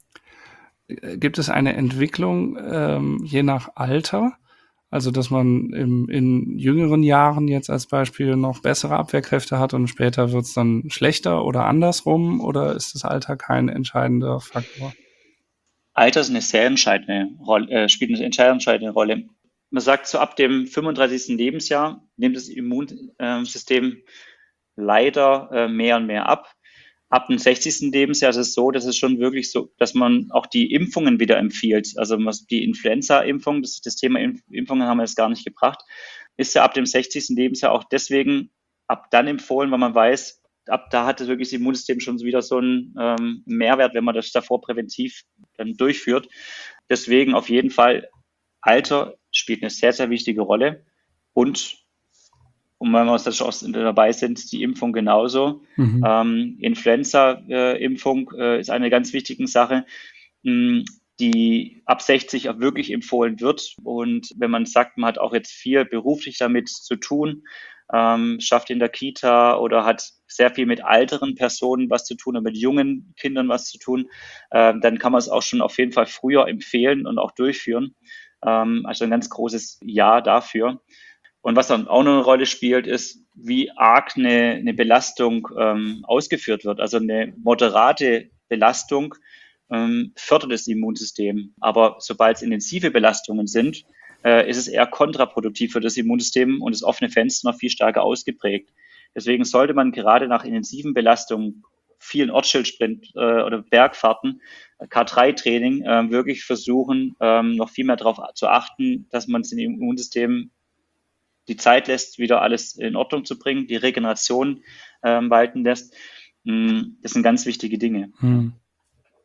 Gibt es eine Entwicklung ähm, je nach Alter? Also, dass man im, in jüngeren Jahren jetzt als Beispiel noch bessere Abwehrkräfte hat und später wird es dann schlechter oder andersrum? Oder ist das Alter kein entscheidender Faktor? Alter ist eine sehr entscheidende Rolle, äh, spielt eine entscheidende Rolle. Man sagt, so ab dem fünfunddreißigsten Lebensjahr nimmt das Immunsystem leider äh, mehr und mehr ab. Ab dem sechzigsten Lebensjahr ist es so, dass es schon wirklich so, dass man auch die Impfungen wieder empfiehlt. Also die Influenza-Impfung, das, das Thema Impfungen haben wir jetzt gar nicht gebracht, ist ja ab dem sechzigsten Lebensjahr auch deswegen ab dann empfohlen, weil man weiß, ab da hat das wirklich das Immunsystem schon wieder so einen ähm, Mehrwert, wenn man das davor präventiv dann durchführt. Deswegen auf jeden Fall, Alter spielt eine sehr, sehr wichtige Rolle und Und wenn wir uns da schon dabei sind, die Impfung genauso. Mhm. Ähm, Influenza-Impfung äh, ist eine ganz wichtige Sache, mh, die ab sechzig auch wirklich empfohlen wird. Und wenn man sagt, man hat auch jetzt viel beruflich damit zu tun, ähm, schafft in der Kita oder hat sehr viel mit älteren Personen was zu tun oder mit jungen Kindern was zu tun, äh, dann kann man es auch schon auf jeden Fall früher empfehlen und auch durchführen. Ähm, also ein ganz großes Ja dafür. Und was dann auch noch eine Rolle spielt, ist, wie arg eine, eine Belastung ähm, ausgeführt wird. Also eine moderate Belastung ähm, fördert das Immunsystem. Aber sobald es intensive Belastungen sind, äh, ist es eher kontraproduktiv für das Immunsystem und das offene Fenster noch viel stärker ausgeprägt. Deswegen sollte man gerade nach intensiven Belastungen, vielen Ortsschildsprint äh, oder Bergfahrten, K drei Training, äh, wirklich versuchen, ähm, noch viel mehr darauf zu achten, dass man es im Immunsystem die Zeit lässt, wieder alles in Ordnung zu bringen, die Regeneration ähm, walten lässt. Das sind ganz wichtige Dinge. Hm.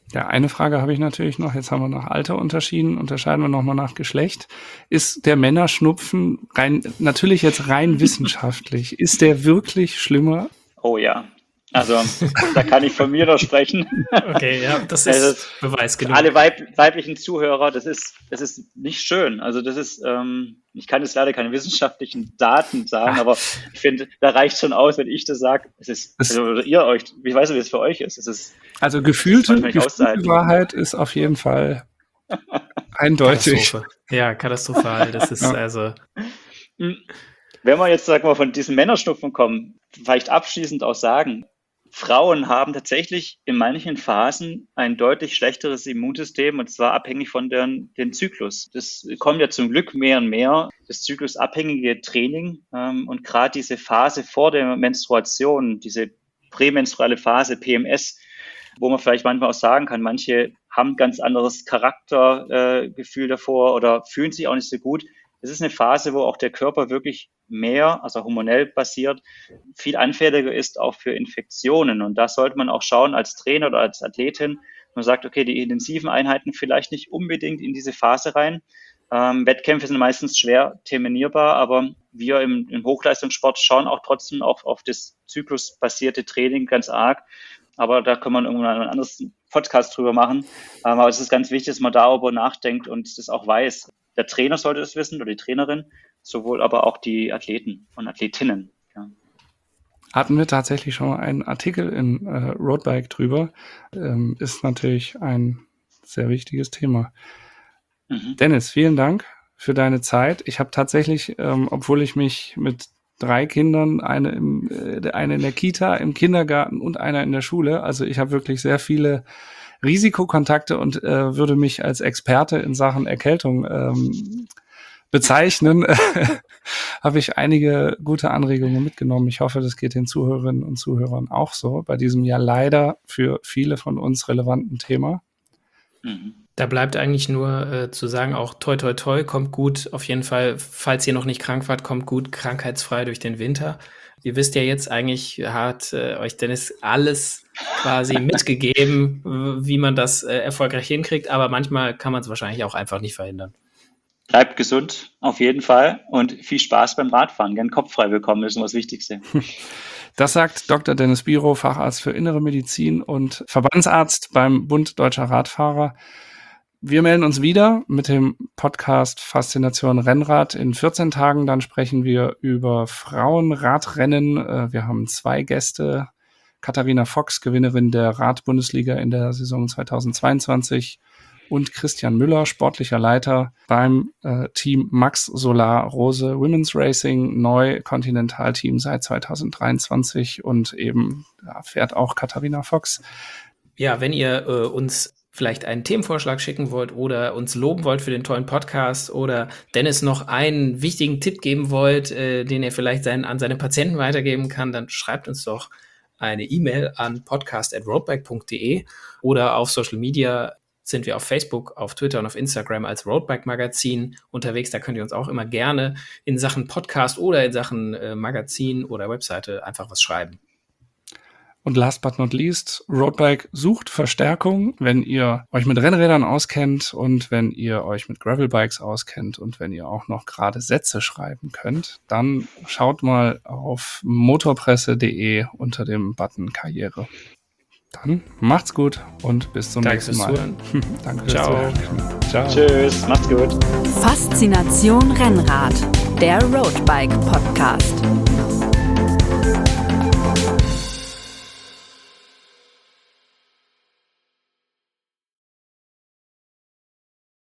Ja, eine Frage habe ich natürlich noch. Jetzt haben wir nach Alter unterschieden, unterscheiden wir nochmal nach Geschlecht. Ist der Männerschnupfen rein, natürlich jetzt rein wissenschaftlich, ist der wirklich schlimmer? Oh ja, also da kann ich von mir noch sprechen. Okay, ja, das ist also, Beweis genug. Alle weib weiblichen Zuhörer, das ist, das ist nicht schön. Also das ist, ähm, ich kann jetzt leider keine wissenschaftlichen Daten sagen, aber ich finde, da reicht schon aus, wenn ich das sage. Es ist, also, oder ihr euch, ich weiß nicht, wie es für euch ist. Es ist also gefühlte, gefühlte Wahrheit ist auf jeden Fall eindeutig. Katastrophe. Ja, katastrophal. Das ist ja. also. Wenn wir jetzt, sagen wir, von diesen Männerschnupfen kommen, vielleicht abschließend auch sagen, Frauen haben tatsächlich in manchen Phasen ein deutlich schlechteres Immunsystem, und zwar abhängig von deren, den Zyklus. Das kommt ja zum Glück mehr und mehr, das zyklusabhängige Training. Ähm, und gerade diese Phase vor der Menstruation, diese prämenstruelle Phase, P M S, wo man vielleicht manchmal auch sagen kann, manche haben ganz anderes Charaktergefühl äh, davor oder fühlen sich auch nicht so gut. Das ist eine Phase, wo auch der Körper wirklich mehr, also hormonell basiert, viel anfälliger ist auch für Infektionen. Und da sollte man auch schauen als Trainer oder als Athletin, man sagt, okay, die intensiven Einheiten vielleicht nicht unbedingt in diese Phase rein. Ähm, Wettkämpfe sind meistens schwer terminierbar, aber wir im, im Hochleistungssport schauen auch trotzdem auch auf das zyklusbasierte Training ganz arg. Aber da kann man irgendwann einen anderen Podcast drüber machen. Ähm, aber es ist ganz wichtig, dass man darüber nachdenkt und das auch weiß. Der Trainer sollte es wissen oder die Trainerin, sowohl aber auch die Athleten und Athletinnen. Ja. Hatten wir tatsächlich schon mal einen Artikel in äh, Roadbike drüber. Ähm, ist natürlich ein sehr wichtiges Thema. Mhm. Dennis, vielen Dank für deine Zeit. Ich habe tatsächlich, ähm, obwohl ich mich mit drei Kindern, eine, im, äh, eine in der Kita, im Kindergarten und einer in der Schule, also ich habe wirklich sehr viele Risikokontakte und äh, würde mich als Experte in Sachen Erkältung ähm, bezeichnen, habe ich einige gute Anregungen mitgenommen. Ich hoffe, das geht den Zuhörerinnen und Zuhörern auch so, bei diesem ja leider für viele von uns relevanten Thema. Da bleibt eigentlich nur äh, zu sagen, auch toi toi toi, kommt gut, auf jeden Fall, falls ihr noch nicht krank wart, kommt gut krankheitsfrei durch den Winter. Ihr wisst ja jetzt eigentlich, hat äh, euch Dennis alles quasi mitgegeben, wie man das äh, erfolgreich hinkriegt, aber manchmal kann man es wahrscheinlich auch einfach nicht verhindern. Bleibt gesund, auf jeden Fall, und viel Spaß beim Radfahren. Gern Kopf frei bekommen, das ist immer das Wichtigste. Das sagt Doktor Dennis Biro, Facharzt für Innere Medizin und Verbandsarzt beim Bund Deutscher Radfahrer. Wir melden uns wieder mit dem Podcast Faszination Rennrad in vierzehn Tagen. Dann sprechen wir über Frauenradrennen. Wir haben zwei Gäste. Katharina Fox, Gewinnerin der Rad-Bundesliga in der Saison zweitausendzweiundzwanzig, und Christian Müller, sportlicher Leiter beim äh, Team Max Solar Rose Women's Racing, neu Kontinentalteam seit zweitausenddreiundzwanzig, und eben da fährt auch Katharina Fox. Ja, wenn ihr äh, uns vielleicht einen Themenvorschlag schicken wollt oder uns loben wollt für den tollen Podcast oder Dennis noch einen wichtigen Tipp geben wollt, äh, den er vielleicht seinen, an seine Patienten weitergeben kann, dann schreibt uns doch eine E-Mail an podcast at roadbike punkt de oder auf Social Media sind wir auf Facebook, auf Twitter und auf Instagram als Roadbike Magazin unterwegs. Da könnt ihr uns auch immer gerne in Sachen Podcast oder in Sachen äh, Magazin oder Webseite einfach was schreiben. Und last but not least, Roadbike sucht Verstärkung, wenn ihr euch mit Rennrädern auskennt und wenn ihr euch mit Gravelbikes auskennt und wenn ihr auch noch gerade Sätze schreiben könnt, dann schaut mal auf motorpresse punkt de unter dem Button Karriere. Dann macht's gut und bis zum Danke nächsten Mal. Danke fürs Ciao. Ciao. Tschüss, macht's gut. Faszination Rennrad, der Roadbike Podcast.